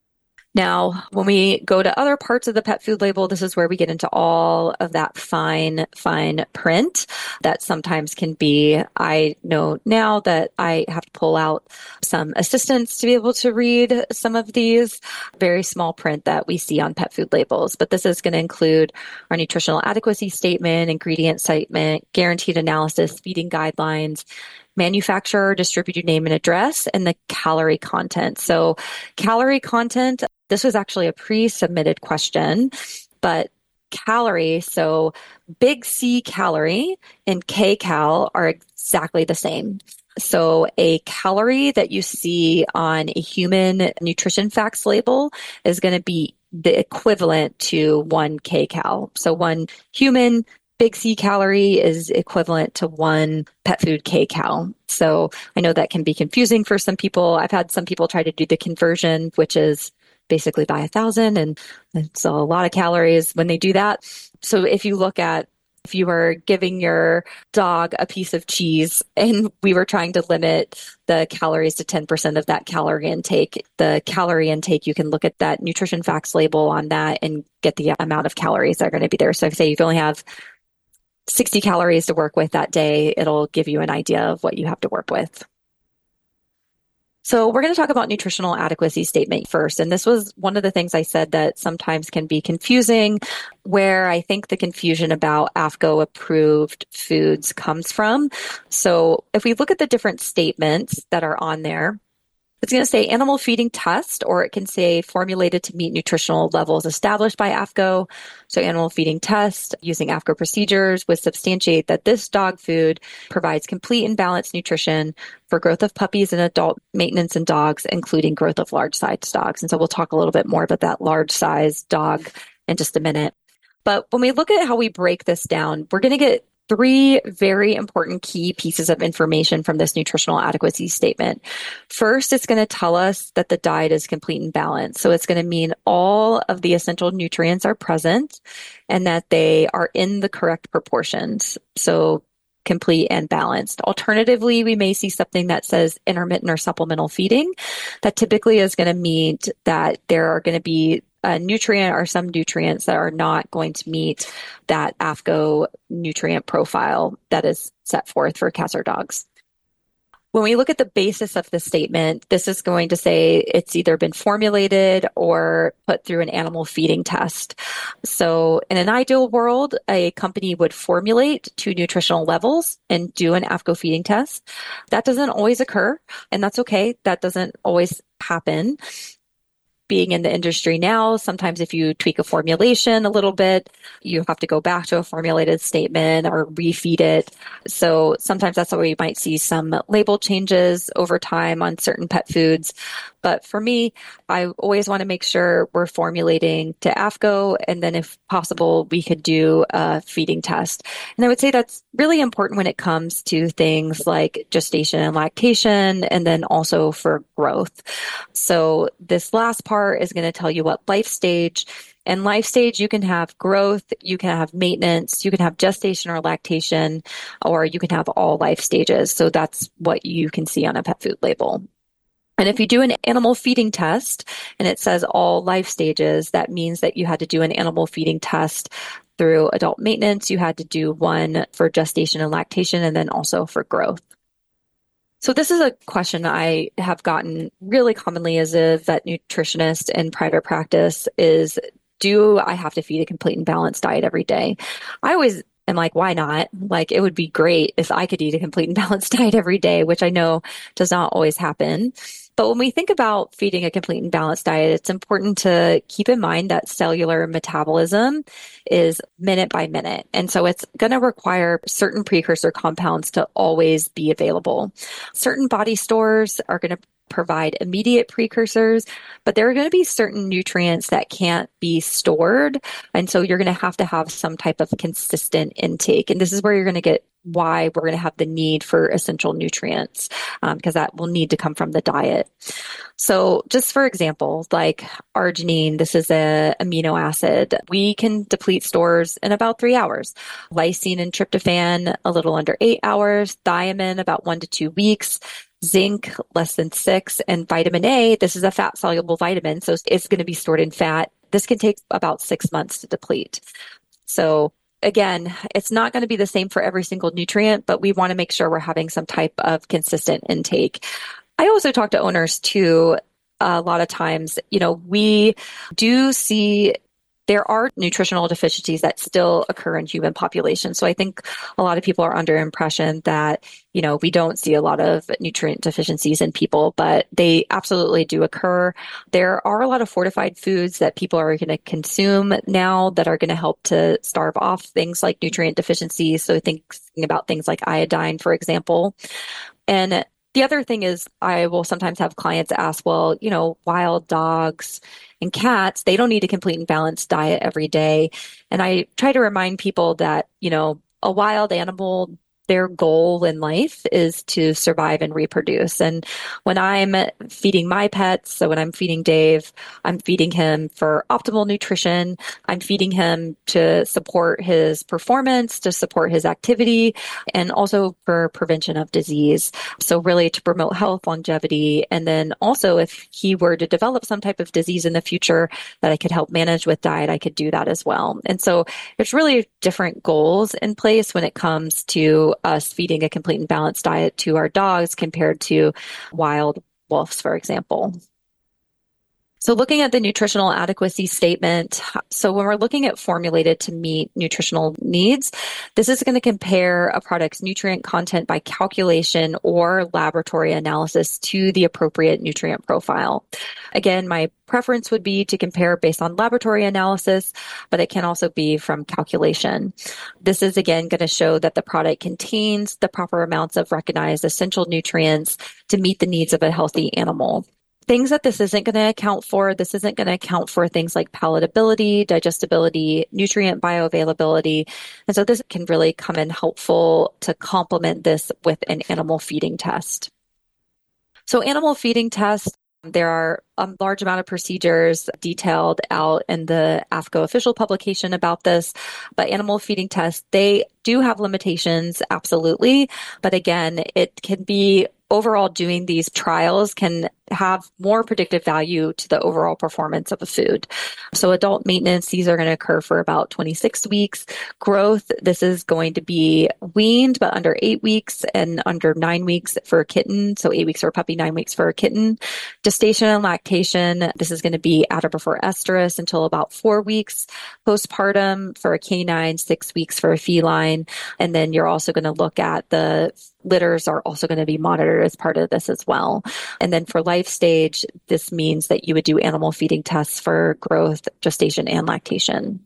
Now, when we go to other parts of the pet food label, this is where we get into all of that fine, fine print that sometimes can be, I know now that I have to pull out some assistance to be able to read some of these very small print that we see on pet food labels. But this is going to include our nutritional adequacy statement, ingredient statement, guaranteed analysis, feeding guidelines, manufacturer, distributor name and address, and the calorie content. So calorie content, this was actually a pre-submitted question, but calorie, so big C calorie and K-cal are exactly the same. So a calorie that you see on a human nutrition facts label is going to be the equivalent to one K-cal. So one human big C calorie is equivalent to one pet food K-cal. So I know that can be confusing for some people. I've had some people try to do the conversion, which is basically by a thousand, and it's a lot of calories when they do that. So if you look at, if you were giving your dog a piece of cheese and we were trying to limit the calories to ten percent of that calorie intake, the calorie intake, you can look at that nutrition facts label on that and get the amount of calories that are going to be there. So if say you only have sixty calories to work with that day, it'll give you an idea of what you have to work with. So we're going to talk about nutritional adequacy statement first. And this was one of the things I said that sometimes can be confusing, where I think the confusion about A F C O approved foods comes from. So if we look at the different statements that are on there, it's going to say animal feeding test, or it can say formulated to meet nutritional levels established by A F C O. So animal feeding test using A F C O procedures would substantiate that this dog food provides complete and balanced nutrition for growth of puppies and adult maintenance in dogs, including growth of large-sized dogs. And so we'll talk a little bit more about that large-sized dog in just a minute. But when we look at how we break this down, we're going to get three very important key pieces of information from this nutritional adequacy statement. First, it's going to tell us that the diet is complete and balanced. So it's going to mean all of the essential nutrients are present and that they are in the correct proportions. So complete and balanced. Alternatively, we may see something that says intermittent or supplemental feeding. That typically is going to mean that there are going to be a nutrient or some nutrients that are not going to meet that A F C O nutrient profile that is set forth for cats or dogs. When we look at the basis of the statement, this is going to say it's either been formulated or put through an animal feeding test. So in an ideal world, a company would formulate two nutritional levels and do an A F C O feeding test. That doesn't always occur, and that's okay. That doesn't always happen, being in the industry now, sometimes if you tweak a formulation a little bit, you have to go back to a formulated statement or refeed it. So sometimes that's why you might see some label changes over time on certain pet foods. But for me, I always want to make sure we're formulating to A F C O, and then if possible, we could do a feeding test. And I would say that's really important when it comes to things like gestation and lactation, and then also for growth. So this last part is going to tell you what life stage. And life stage, you can have growth, you can have maintenance, you can have gestation or lactation, or you can have all life stages. So that's what you can see on a pet food label. And if you do an animal feeding test and it says all life stages, that means that you had to do an animal feeding test through adult maintenance. You had to do one for gestation and lactation, and then also for growth. So this is a question I have gotten really commonly as a vet nutritionist in private practice is, do I have to feed a complete and balanced diet every day? I always am like, why not? Like, it would be great if I could eat a complete and balanced diet every day, which I know does not always happen. But when we think about feeding a complete and balanced diet, it's important to keep in mind that cellular metabolism is minute by minute. And so it's going to require certain precursor compounds to always be available. Certain body stores are going to provide immediate precursors, but there are going to be certain nutrients that can't be stored. And so you're going to have to have some type of consistent intake. And this is where you're going to get why we're going to have the need for essential nutrients, because um, that will need to come from the diet. So just for example, like arginine, this is a amino acid. We can deplete stores in about three hours. Lysine and tryptophan, a little under eight hours. Thiamine, about one to two weeks. Zinc, less than six. And vitamin A, this is a fat-soluble vitamin, so it's going to be stored in fat. This can take about six months to deplete. So again, it's not going to be the same for every single nutrient, but we want to make sure we're having some type of consistent intake. I also talk to owners too, a lot of times, you know, we do see there are nutritional deficiencies that still occur in human populations. So I think a lot of people are under impression that, you know, we don't see a lot of nutrient deficiencies in people, but they absolutely do occur. There are a lot of fortified foods that people are going to consume now that are going to help to starve off things like nutrient deficiencies. So thinking about things like iodine, for example. And the other thing is I will sometimes have clients ask, well, you know, wild dogs and cats, they don't need a complete and balanced diet every day. And I try to remind people that, you know, a wild animal, their goal in life is to survive and reproduce. And when I'm feeding my pets, so when I'm feeding Dave, I'm feeding him for optimal nutrition. I'm feeding him to support his performance, to support his activity, and also for prevention of disease. So really to promote health, longevity, and then also if he were to develop some type of disease in the future that I could help manage with diet, I could do that as well. And so there's really different goals in place when it comes to us feeding a complete and balanced diet to our dogs compared to wild wolves, for example. So looking at the nutritional adequacy statement, so when we're looking at formulated to meet nutritional needs, this is going to compare a product's nutrient content by calculation or laboratory analysis to the appropriate nutrient profile. Again, my preference would be to compare based on laboratory analysis, but it can also be from calculation. This is again going to show that the product contains the proper amounts of recognized essential nutrients to meet the needs of a healthy animal. Things that this isn't going to account for, this isn't going to account for things like palatability, digestibility, nutrient bioavailability. And so this can really come in helpful to complement this with an animal feeding test. So animal feeding tests, there are a large amount of procedures detailed out in the A F C O official publication about this, but animal feeding tests, they do have limitations, absolutely. But again, it can be overall doing these trials can have more predictive value to the overall performance of a food. So adult maintenance, these are going to occur for about twenty-six weeks. Growth, this is going to be weaned, but under eight weeks and under nine weeks for a kitten. So eight weeks for a puppy, nine weeks for a kitten. Gestation and lactation, this is going to be at or before estrus until about four weeks. Postpartum for a canine, six weeks for a feline. And then you're also going to look at the litters are also going to be monitored as part of this as well. And then for life life stage, this means that you would do animal feeding tests for growth, gestation, and lactation.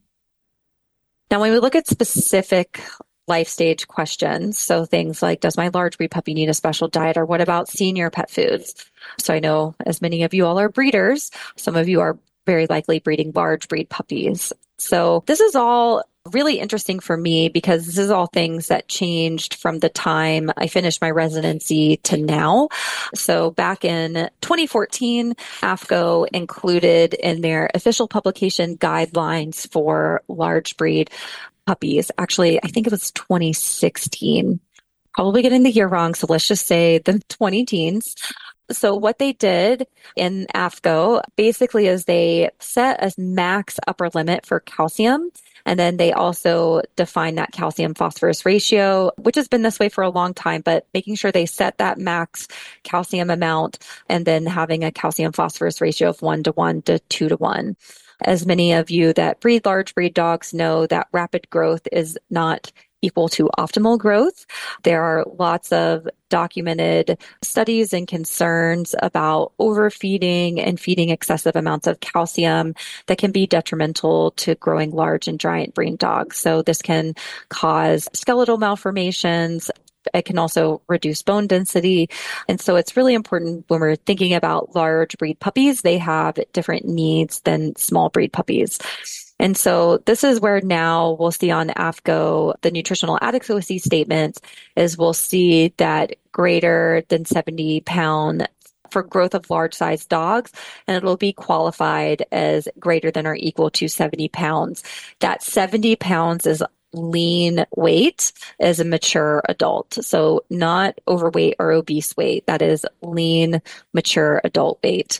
Now, when we look at specific life stage questions, so things like, does my large breed puppy need a special diet, or what about senior pet foods? So I know as many of you all are breeders, some of you are very likely breeding large breed puppies. So this is all really interesting for me because this is all things that changed from the time I finished my residency to now. So back in twenty fourteen, AAFCO included in their official publication guidelines for large breed puppies. Actually, I think it was twenty sixteen. Probably getting the year wrong, so let's just say the twenty teens. So what they did in AAFCO basically is they set a max upper limit for calcium. And then they also define that calcium phosphorus ratio, which has been this way for a long time, but making sure they set that max calcium amount and then having a calcium phosphorus ratio of one to one to two to one. As many of you that breed large breed dogs know, that rapid growth is not equal to optimal growth. There are lots of documented studies and concerns about overfeeding and feeding excessive amounts of calcium that can be detrimental to growing large and giant brain dogs. So this can cause skeletal malformations. It can also reduce bone density. And so it's really important when we're thinking about large breed puppies, they have different needs than small breed puppies. And so this is where now we'll see on AAFCO, the nutritional adequacy statements is we'll see that greater than seventy pound for growth of large sized dogs, and it'll be qualified as greater than or equal to seventy pounds. That seventy pounds is lean weight as a mature adult. So not overweight or obese weight. That is lean, mature adult weight.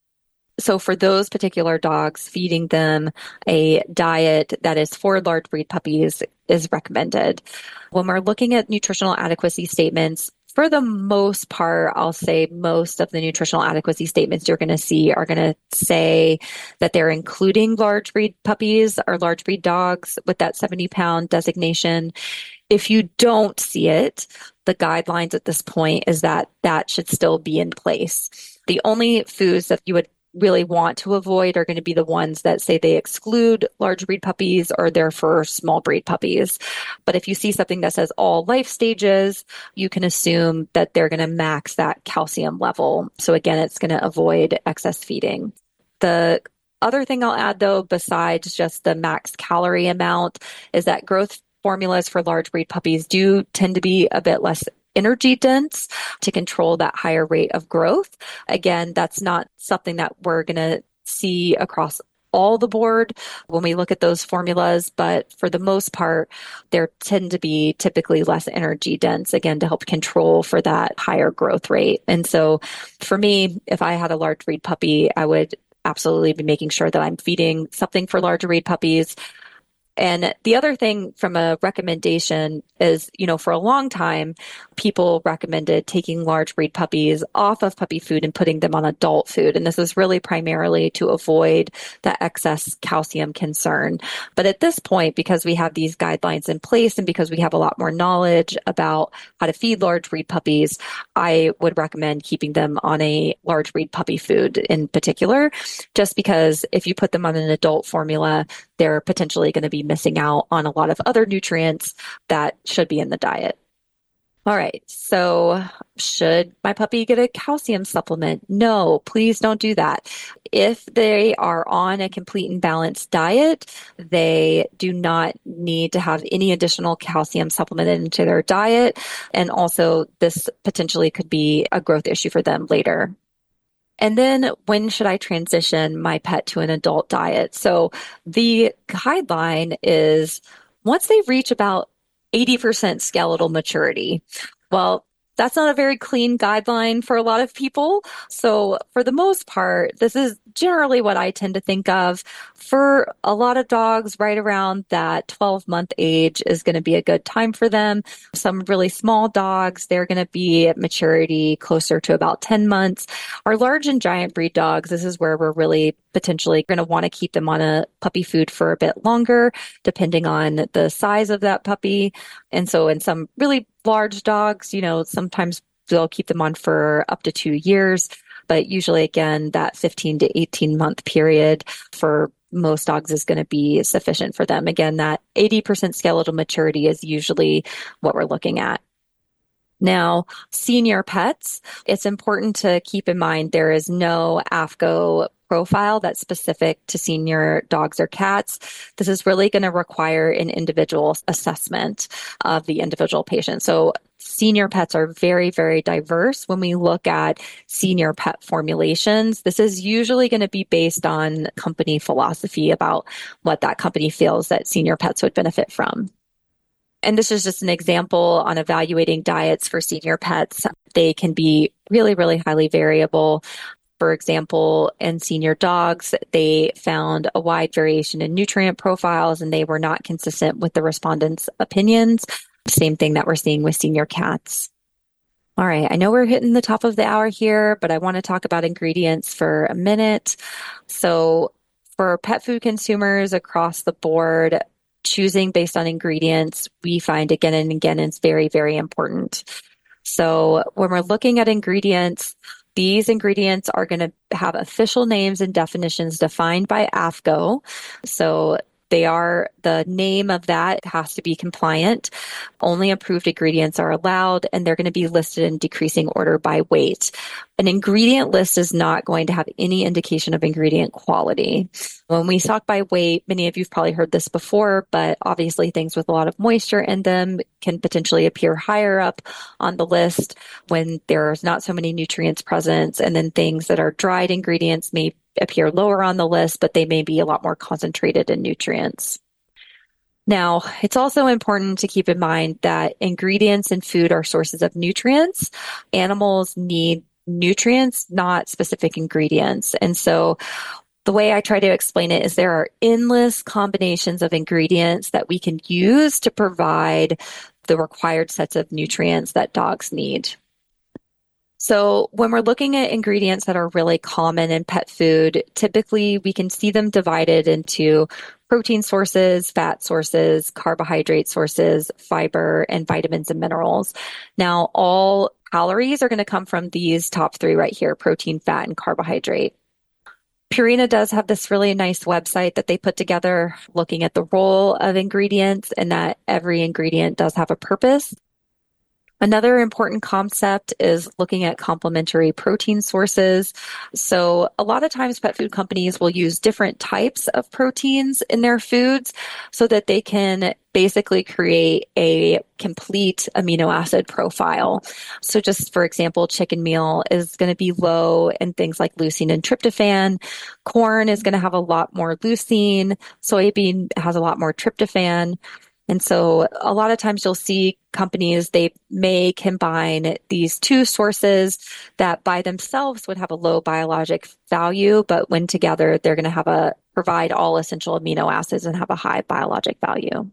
So for those particular dogs, feeding them a diet that is for large breed puppies is recommended. When we're looking at nutritional adequacy statements, for the most part, I'll say most of the nutritional adequacy statements you're going to see are going to say that they're including large breed puppies or large breed dogs with that seventy pound designation. If you don't see it, the guidelines at this point is that that should still be in place. The only foods that you would really want to avoid are going to be the ones that say they exclude large breed puppies or they're for small breed puppies. But if you see something that says all life stages, you can assume that they're going to max that calcium level. So again, it's going to avoid excess feeding. The other thing I'll add though, besides just the max calorie amount, is that growth formulas for large breed puppies do tend to be a bit less energy dense to control that higher rate of growth. Again, that's not something that we're going to see across all the board when we look at those formulas, but for the most part, they tend to be typically less energy dense, again, to help control for that higher growth rate. And so for me, if I had a large breed puppy, I would absolutely be making sure that I'm feeding something for larger breed puppies. And the other thing from a recommendation is, you know, for a long time, people recommended taking large breed puppies off of puppy food and putting them on adult food. And this is really primarily to avoid that excess calcium concern. But at this point, because we have these guidelines in place and because we have a lot more knowledge about how to feed large breed puppies, I would recommend keeping them on a large breed puppy food in particular, just because if you put them on an adult formula, they're potentially going to be missing out on a lot of other nutrients that should be in the diet. All right, so should my puppy get a calcium supplement? No, please don't do that. If they are on a complete and balanced diet, they do not need to have any additional calcium supplemented into their diet. And also, this potentially could be a growth issue for them later. And then when should I transition my pet to an adult diet? So the guideline is once they reach about eighty percent skeletal maturity. Well, that's not a very clean guideline for a lot of people. So for the most part, this is generally what I tend to think of. For a lot of dogs, right around that twelve month age is going to be a good time for them. Some really small dogs, they're going to be at maturity closer to about ten months. Our large and giant breed dogs, this is where we're really potentially going to want to keep them on a puppy food for a bit longer, depending on the size of that puppy. And so in some really large dogs, you know, sometimes they'll keep them on for up to two years. but usually, again, that fifteen to eighteen month period for most dogs is going to be sufficient for them. Again, that eighty percent skeletal maturity is usually what we're looking at. Now, senior pets, it's important to keep in mind there is no A F C O profile that's specific to senior dogs or cats. This is really going to require an individual assessment of the individual patient. So senior pets are very, very diverse. When we look at senior pet formulations, this is usually going to be based on company philosophy about what that company feels that senior pets would benefit from. And this is just an example on evaluating diets for senior pets. They can be really, really highly variable. For example, in senior dogs, they found a wide variation in nutrient profiles, and they were not consistent with the respondents' opinions. Same thing that we're seeing with senior cats. All right, I know we're hitting the top of the hour here, but I want to talk about ingredients for a minute. So for pet food consumers across the board, choosing based on ingredients, we find again and again is very, very important. So when we're looking at ingredients, these ingredients are going to have official names and definitions defined by A F C O. So they are, the name of that has to be compliant. Only approved ingredients are allowed, and they're going to be listed in decreasing order by weight. An ingredient list is not going to have any indication of ingredient quality. When we talk by weight, many of you have probably heard this before, but obviously things with a lot of moisture in them can potentially appear higher up on the list when there's not so many nutrients present. And then things that are dried ingredients may appear lower on the list, but they may be a lot more concentrated in nutrients. Now, it's also important to keep in mind that ingredients in food are sources of nutrients. Animals need nutrients, not specific ingredients. And so the way I try to explain it is there are endless combinations of ingredients that we can use to provide the required sets of nutrients that dogs need. So when we're looking at ingredients that are really common in pet food, typically we can see them divided into protein sources, fat sources, carbohydrate sources, fiber, and vitamins and minerals. Now, all calories are going to come from these top three right here, protein, fat, and carbohydrate. Purina does have this really nice website that they put together looking at the role of ingredients and that every ingredient does have a purpose. Another important concept is looking at complementary protein sources. So a lot of times pet food companies will use different types of proteins in their foods so that they can basically create a complete amino acid profile. So just for example, chicken meal is going to be low in things like leucine and tryptophan. Corn is going to have a lot more leucine. Soybean has a lot more tryptophan. And so a lot of times you'll see companies, they may combine these two sources that by themselves would have a low biologic value, but when together, they're going to have a provide all essential amino acids and have a high biologic value.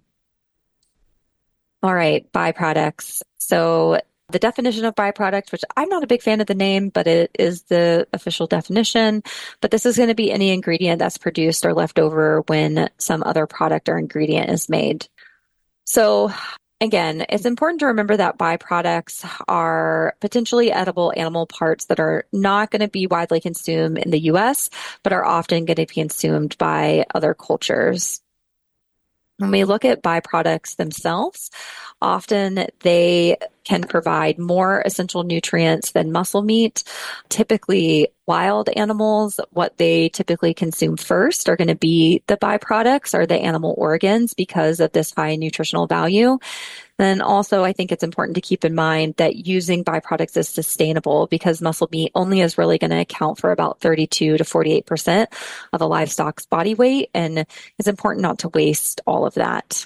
All right, byproducts. So the definition of byproduct, which I'm not a big fan of the name, but it is the official definition. But this is going to be any ingredient that's produced or left over when some other product or ingredient is made. So again, it's important to remember that byproducts are potentially edible animal parts that are not going to be widely consumed in the U S, but are often going to be consumed by other cultures. When we look at byproducts themselves, often they can provide more essential nutrients than muscle meat. Typically, wild animals, what they typically consume first are going to be the byproducts or the animal organs because of this high nutritional value. Then also, I think it's important to keep in mind that using byproducts is sustainable because muscle meat only is really going to account for about thirty-two to forty-eight percent of a livestock's body weight. And it's important not to waste all of that.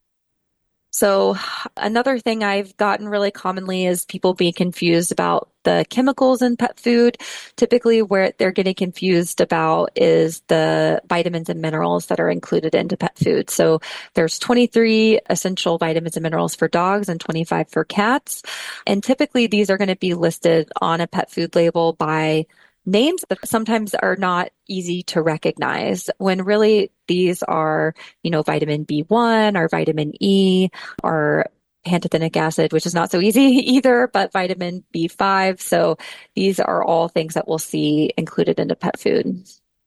So another thing I've gotten really commonly is people being confused about the chemicals in pet food. Typically where they're getting confused about is the vitamins and minerals that are included into pet food. So there's twenty-three essential vitamins and minerals for dogs and twenty-five for cats. And typically these are going to be listed on a pet food label by names that sometimes are not easy to recognize when really these are, you know, vitamin B one or vitamin E or pantothenic acid, which is not so easy either, but vitamin B five. So these are all things that we'll see included into pet food.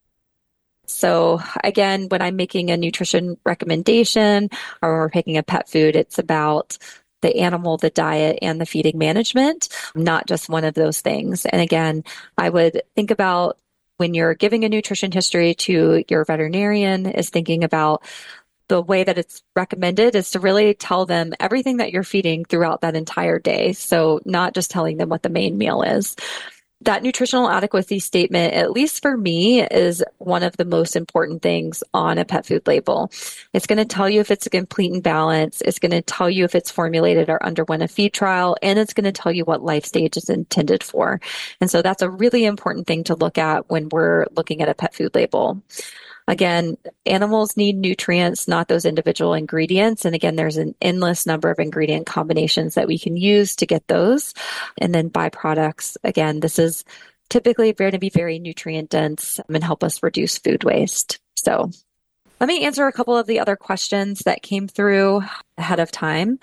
So again, when I'm making a nutrition recommendation or we're picking a pet food, it's about the animal, the diet, and the feeding management, not just one of those things. And again, I would think about when you're giving a nutrition history to your veterinarian is thinking about the way that it's recommended is to really tell them everything that you're feeding throughout that entire day. So not just telling them what the main meal is. That nutritional adequacy statement, at least for me, is one of the most important things on a pet food label. It's going to tell you if it's complete and balanced. It's going to tell you if it's formulated or underwent a feed trial, and it's going to tell you what life stage it's intended for. And so that's a really important thing to look at when we're looking at a pet food label. Again, animals need nutrients, not those individual ingredients. And again, there's an endless number of ingredient combinations that we can use to get those. And then byproducts, again, this is typically going to be very nutrient dense and help us reduce food waste. So let me answer a couple of the other questions that came through ahead of time.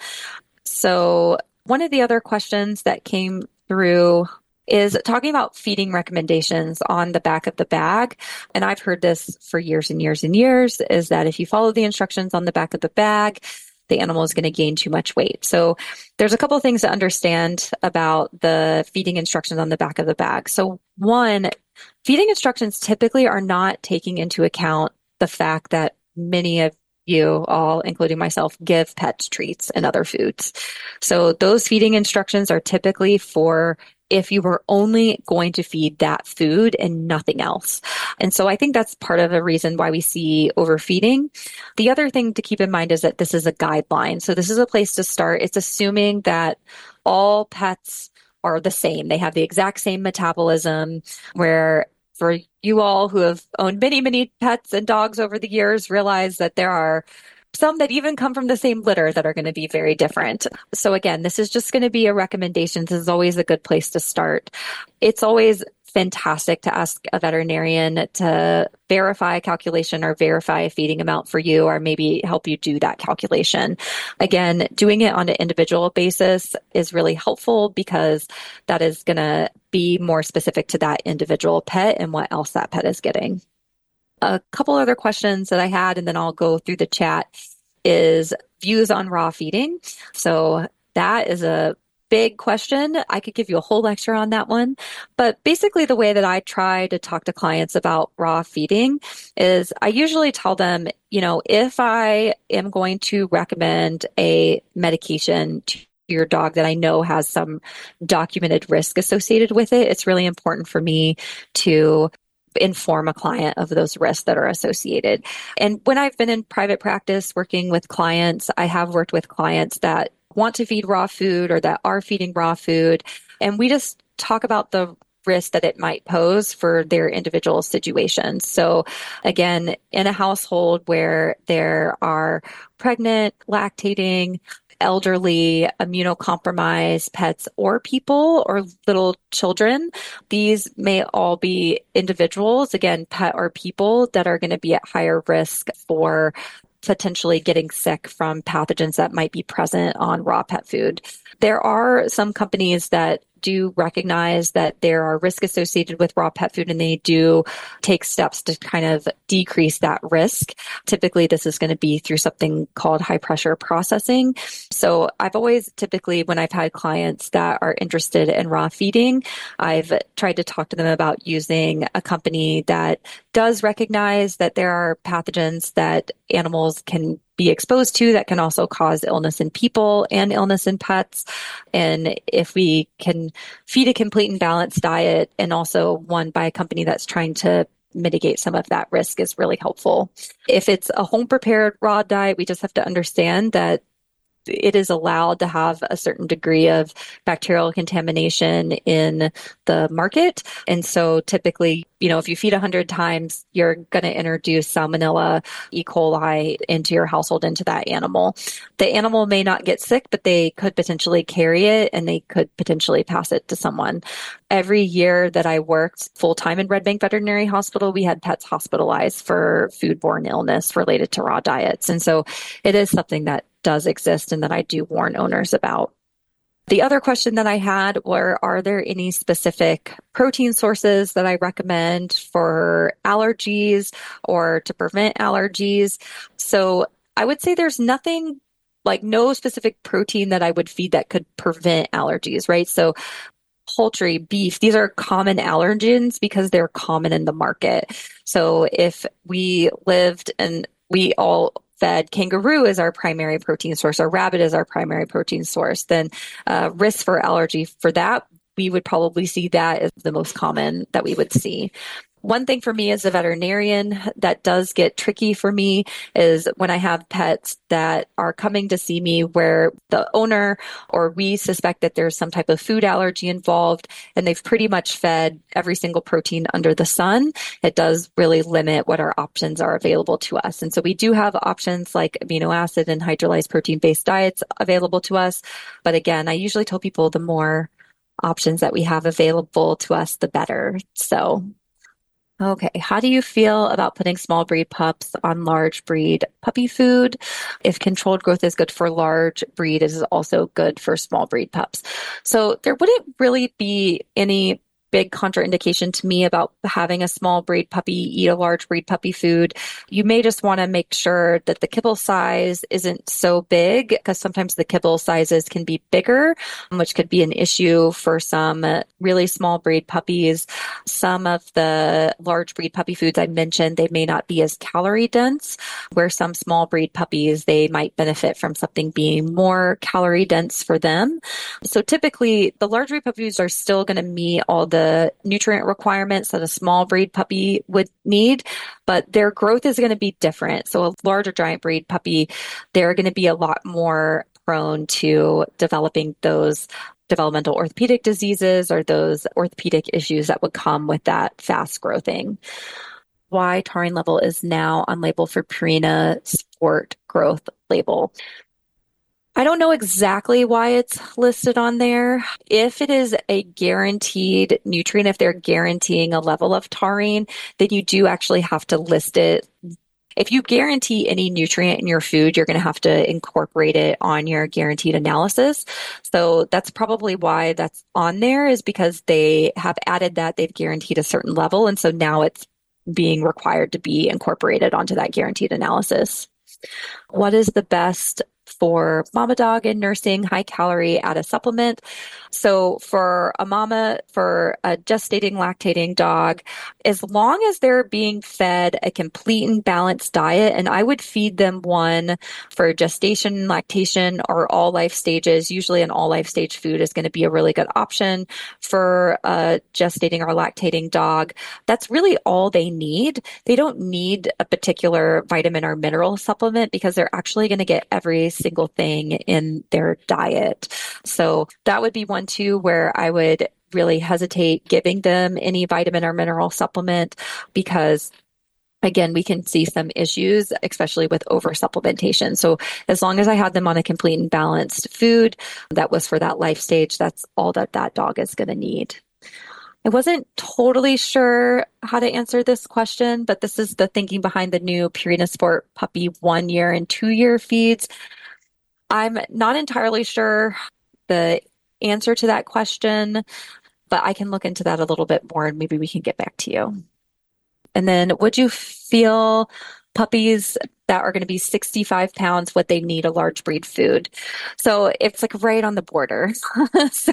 So one of the other questions that came through is talking about feeding recommendations on the back of the bag. And I've heard this for years and years and years, is that if you follow the instructions on the back of the bag, the animal is going to gain too much weight. So there's a couple of things to understand about the feeding instructions on the back of the bag. So one, feeding instructions typically are not taking into account the fact that many of you all, including myself, give pets treats and other foods. So those feeding instructions are typically for if you were only going to feed that food and nothing else. And so I think that's part of the reason why we see overfeeding. The other thing to keep in mind is that this is a guideline. So this is a place to start. It's assuming that all pets are the same. They have the exact same metabolism, where for you all who have owned many, many pets and dogs over the years, realize that there are some that even come from the same litter that are going to be very different. So again, this is just going to be a recommendation. This is always a good place to start. It's always fantastic to ask a veterinarian to verify a calculation or verify a feeding amount for you, or maybe help you do that calculation. Again, doing it on an individual basis is really helpful because that is going to be more specific to that individual pet and what else that pet is getting. A couple other questions that I had, and then I'll go through the chat, is views on raw feeding. So that is a big question. I could give you a whole lecture on that one. But basically, the way that I try to talk to clients about raw feeding is I usually tell them, you know, if I am going to recommend a medication to your dog that I know has some documented risk associated with it, it's really important for me to inform a client of those risks that are associated. And when I've been in private practice working with clients, I have worked with clients that want to feed raw food or that are feeding raw food. And we just talk about the risk that it might pose for their individual situations. So again, in a household where there are pregnant, lactating, elderly, immunocompromised pets or people or little children, these may all be individuals, again, pet or people, that are going to be at higher risk for potentially getting sick from pathogens that might be present on raw pet food. There are some companies that do recognize that there are risks associated with raw pet food, and they do take steps to kind of decrease that risk. Typically, this is going to be through something called high pressure processing. So I've always typically, when I've had clients that are interested in raw feeding, I've tried to talk to them about using a company that does recognize that there are pathogens that animals can be exposed to that can also cause illness in people and illness in pets. And if we can feed a complete and balanced diet, and also one by a company that's trying to mitigate some of that risk, is really helpful. If it's a home prepared raw diet, we just have to understand that it is allowed to have a certain degree of bacterial contamination in the market. And so typically, you know, if you feed one hundred times, you're going to introduce Salmonella, E. coli into your household, into that animal. The animal may not get sick, but they could potentially carry it, and they could potentially pass it to someone. Every year that I worked full-time in Red Bank Veterinary Hospital, we had pets hospitalized for foodborne illness related to raw diets. And so it is something that does exist and that I do warn owners about. The other question that I had were, are there any specific protein sources that I recommend for allergies or to prevent allergies? So I would say there's nothing, like no specific protein that I would feed that could prevent allergies, right? So poultry, beef, these are common allergens because they're common in the market. So if we lived and we all fed kangaroo as our primary protein source, or rabbit as our primary protein source, then uh, risk for allergy for that, we would probably see that as the most common that we would see. One thing for me as a veterinarian that does get tricky for me is when I have pets that are coming to see me where the owner or we suspect that there's some type of food allergy involved and they've pretty much fed every single protein under the sun. It does really limit what our options are available to us. And so we do have options like amino acid and hydrolyzed protein-based diets available to us. But again, I usually tell people the more options that we have available to us, the better. So okay, how do you feel about putting small breed pups on large breed puppy food? If controlled growth is good for large breed, it is also good for small breed pups. So there wouldn't really be any big contraindication to me about having a small breed puppy eat a large breed puppy food. You may just want to make sure that the kibble size isn't so big because sometimes the kibble sizes can be bigger, which could be an issue for some really small breed puppies. Some of the large breed puppy foods I mentioned, they may not be as calorie dense, where some small breed puppies, they might benefit from something being more calorie dense for them. So typically the large breed puppies are still going to meet all the the nutrient requirements that a small breed puppy would need, but their growth is going to be different. So a larger giant breed puppy, they're going to be a lot more prone to developing those developmental orthopedic diseases or those orthopedic issues that would come with that fast growthing. Why taurine level is now on label for Purina Sport Growth label. I don't know exactly why it's listed on there. If it is a guaranteed nutrient, if they're guaranteeing a level of taurine, then you do actually have to list it. If you guarantee any nutrient in your food, you're going to have to incorporate it on your guaranteed analysis. So that's probably why that's on there, is because they have added that, they've guaranteed a certain level. And so now it's being required to be incorporated onto that guaranteed analysis. What is the best for mama dog in nursing high calorie add a supplement? So for a mama, for a gestating, lactating dog, as long as they're being fed a complete and balanced diet, and I would feed them one for gestation, lactation, or all life stages. Usually an all life stage food is going to be a really good option for a gestating or lactating dog. That's really all they need. They don't need a particular vitamin or mineral supplement because they're actually going to get every single thing in their diet. So that would be one too where I would really hesitate giving them any vitamin or mineral supplement because again, we can see some issues, especially with over supplementation. So as long as I had them on a complete and balanced food that was for that life stage, that's all that that dog is going to need. I wasn't totally sure how to answer this question, but this is the thinking behind the new Purina Sport Puppy one year and two year feeds. I'm not entirely sure the answer to that question, but I can look into that a little bit more and maybe we can get back to you. And then would you feel puppies that are going to be sixty-five pounds, what they need a large breed food? So it's like right on the border. so,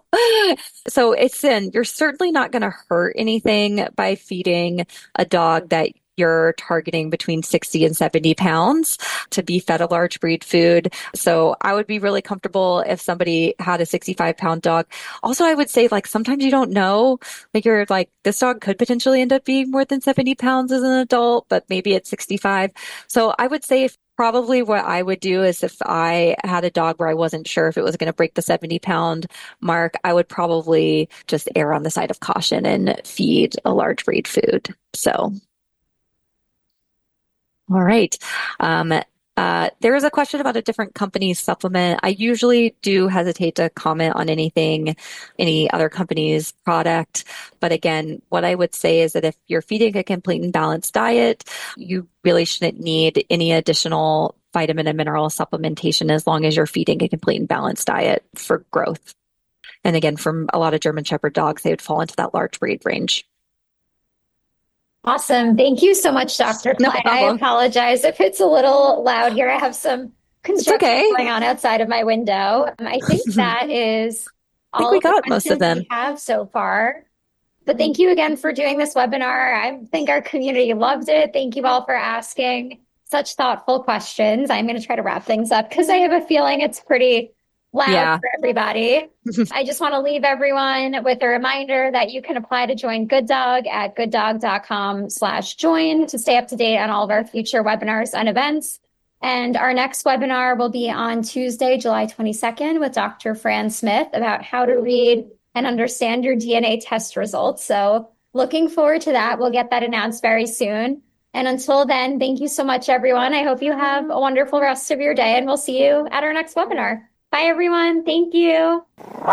so it's in, you're certainly not going to hurt anything by feeding a dog that you're targeting between sixty and seventy pounds to be fed a large breed food. So I would be really comfortable if somebody had a sixty-five pound dog. Also, I would say like sometimes you don't know, like you're like, this dog could potentially end up being more than seventy pounds as an adult, but maybe it's sixty-five. So I would say if probably what I would do is if I had a dog where I wasn't sure if it was going to break the seventy pound mark, I would probably just err on the side of caution and feed a large breed food. So. All right. Um, Uh, there is a question about a different company's supplement. I usually do hesitate to comment on anything, any other company's product. But again, what I would say is that if you're feeding a complete and balanced diet, you really shouldn't need any additional vitamin and mineral supplementation as long as you're feeding a complete and balanced diet for growth. And again, from a lot of German Shepherd dogs, they would fall into that large breed range. Awesome. Thank you so much, Doctor No Klein. I problem. apologize if it's a little loud here. I have some construction okay. going on outside of my window. Um, I think that is all I think we of the got most of questions them. we have so far. But thank you again for doing this webinar. I think our community loved it. Thank you all for asking such thoughtful questions. I'm going to try to wrap things up because I have a feeling it's pretty loud Yeah. for everybody. I just want to leave everyone with a reminder that you can apply to join Good Dog at gooddog.com slash join to stay up to date on all of our future webinars and events. And our next webinar will be on Tuesday, July twenty-second with Doctor Fran Smith about how to read and understand your D N A test results. So looking forward to that. We'll get that announced very soon. And until then, thank you so much, everyone. I hope you have a wonderful rest of your day, and we'll see you at our next webinar. Bye, everyone. Thank you.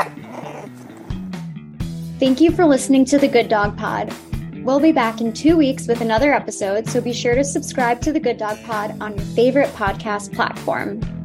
Thank you for listening to the Good Dog Pod. We'll be back in two weeks with another episode, so be sure to subscribe to the Good Dog Pod on your favorite podcast platform.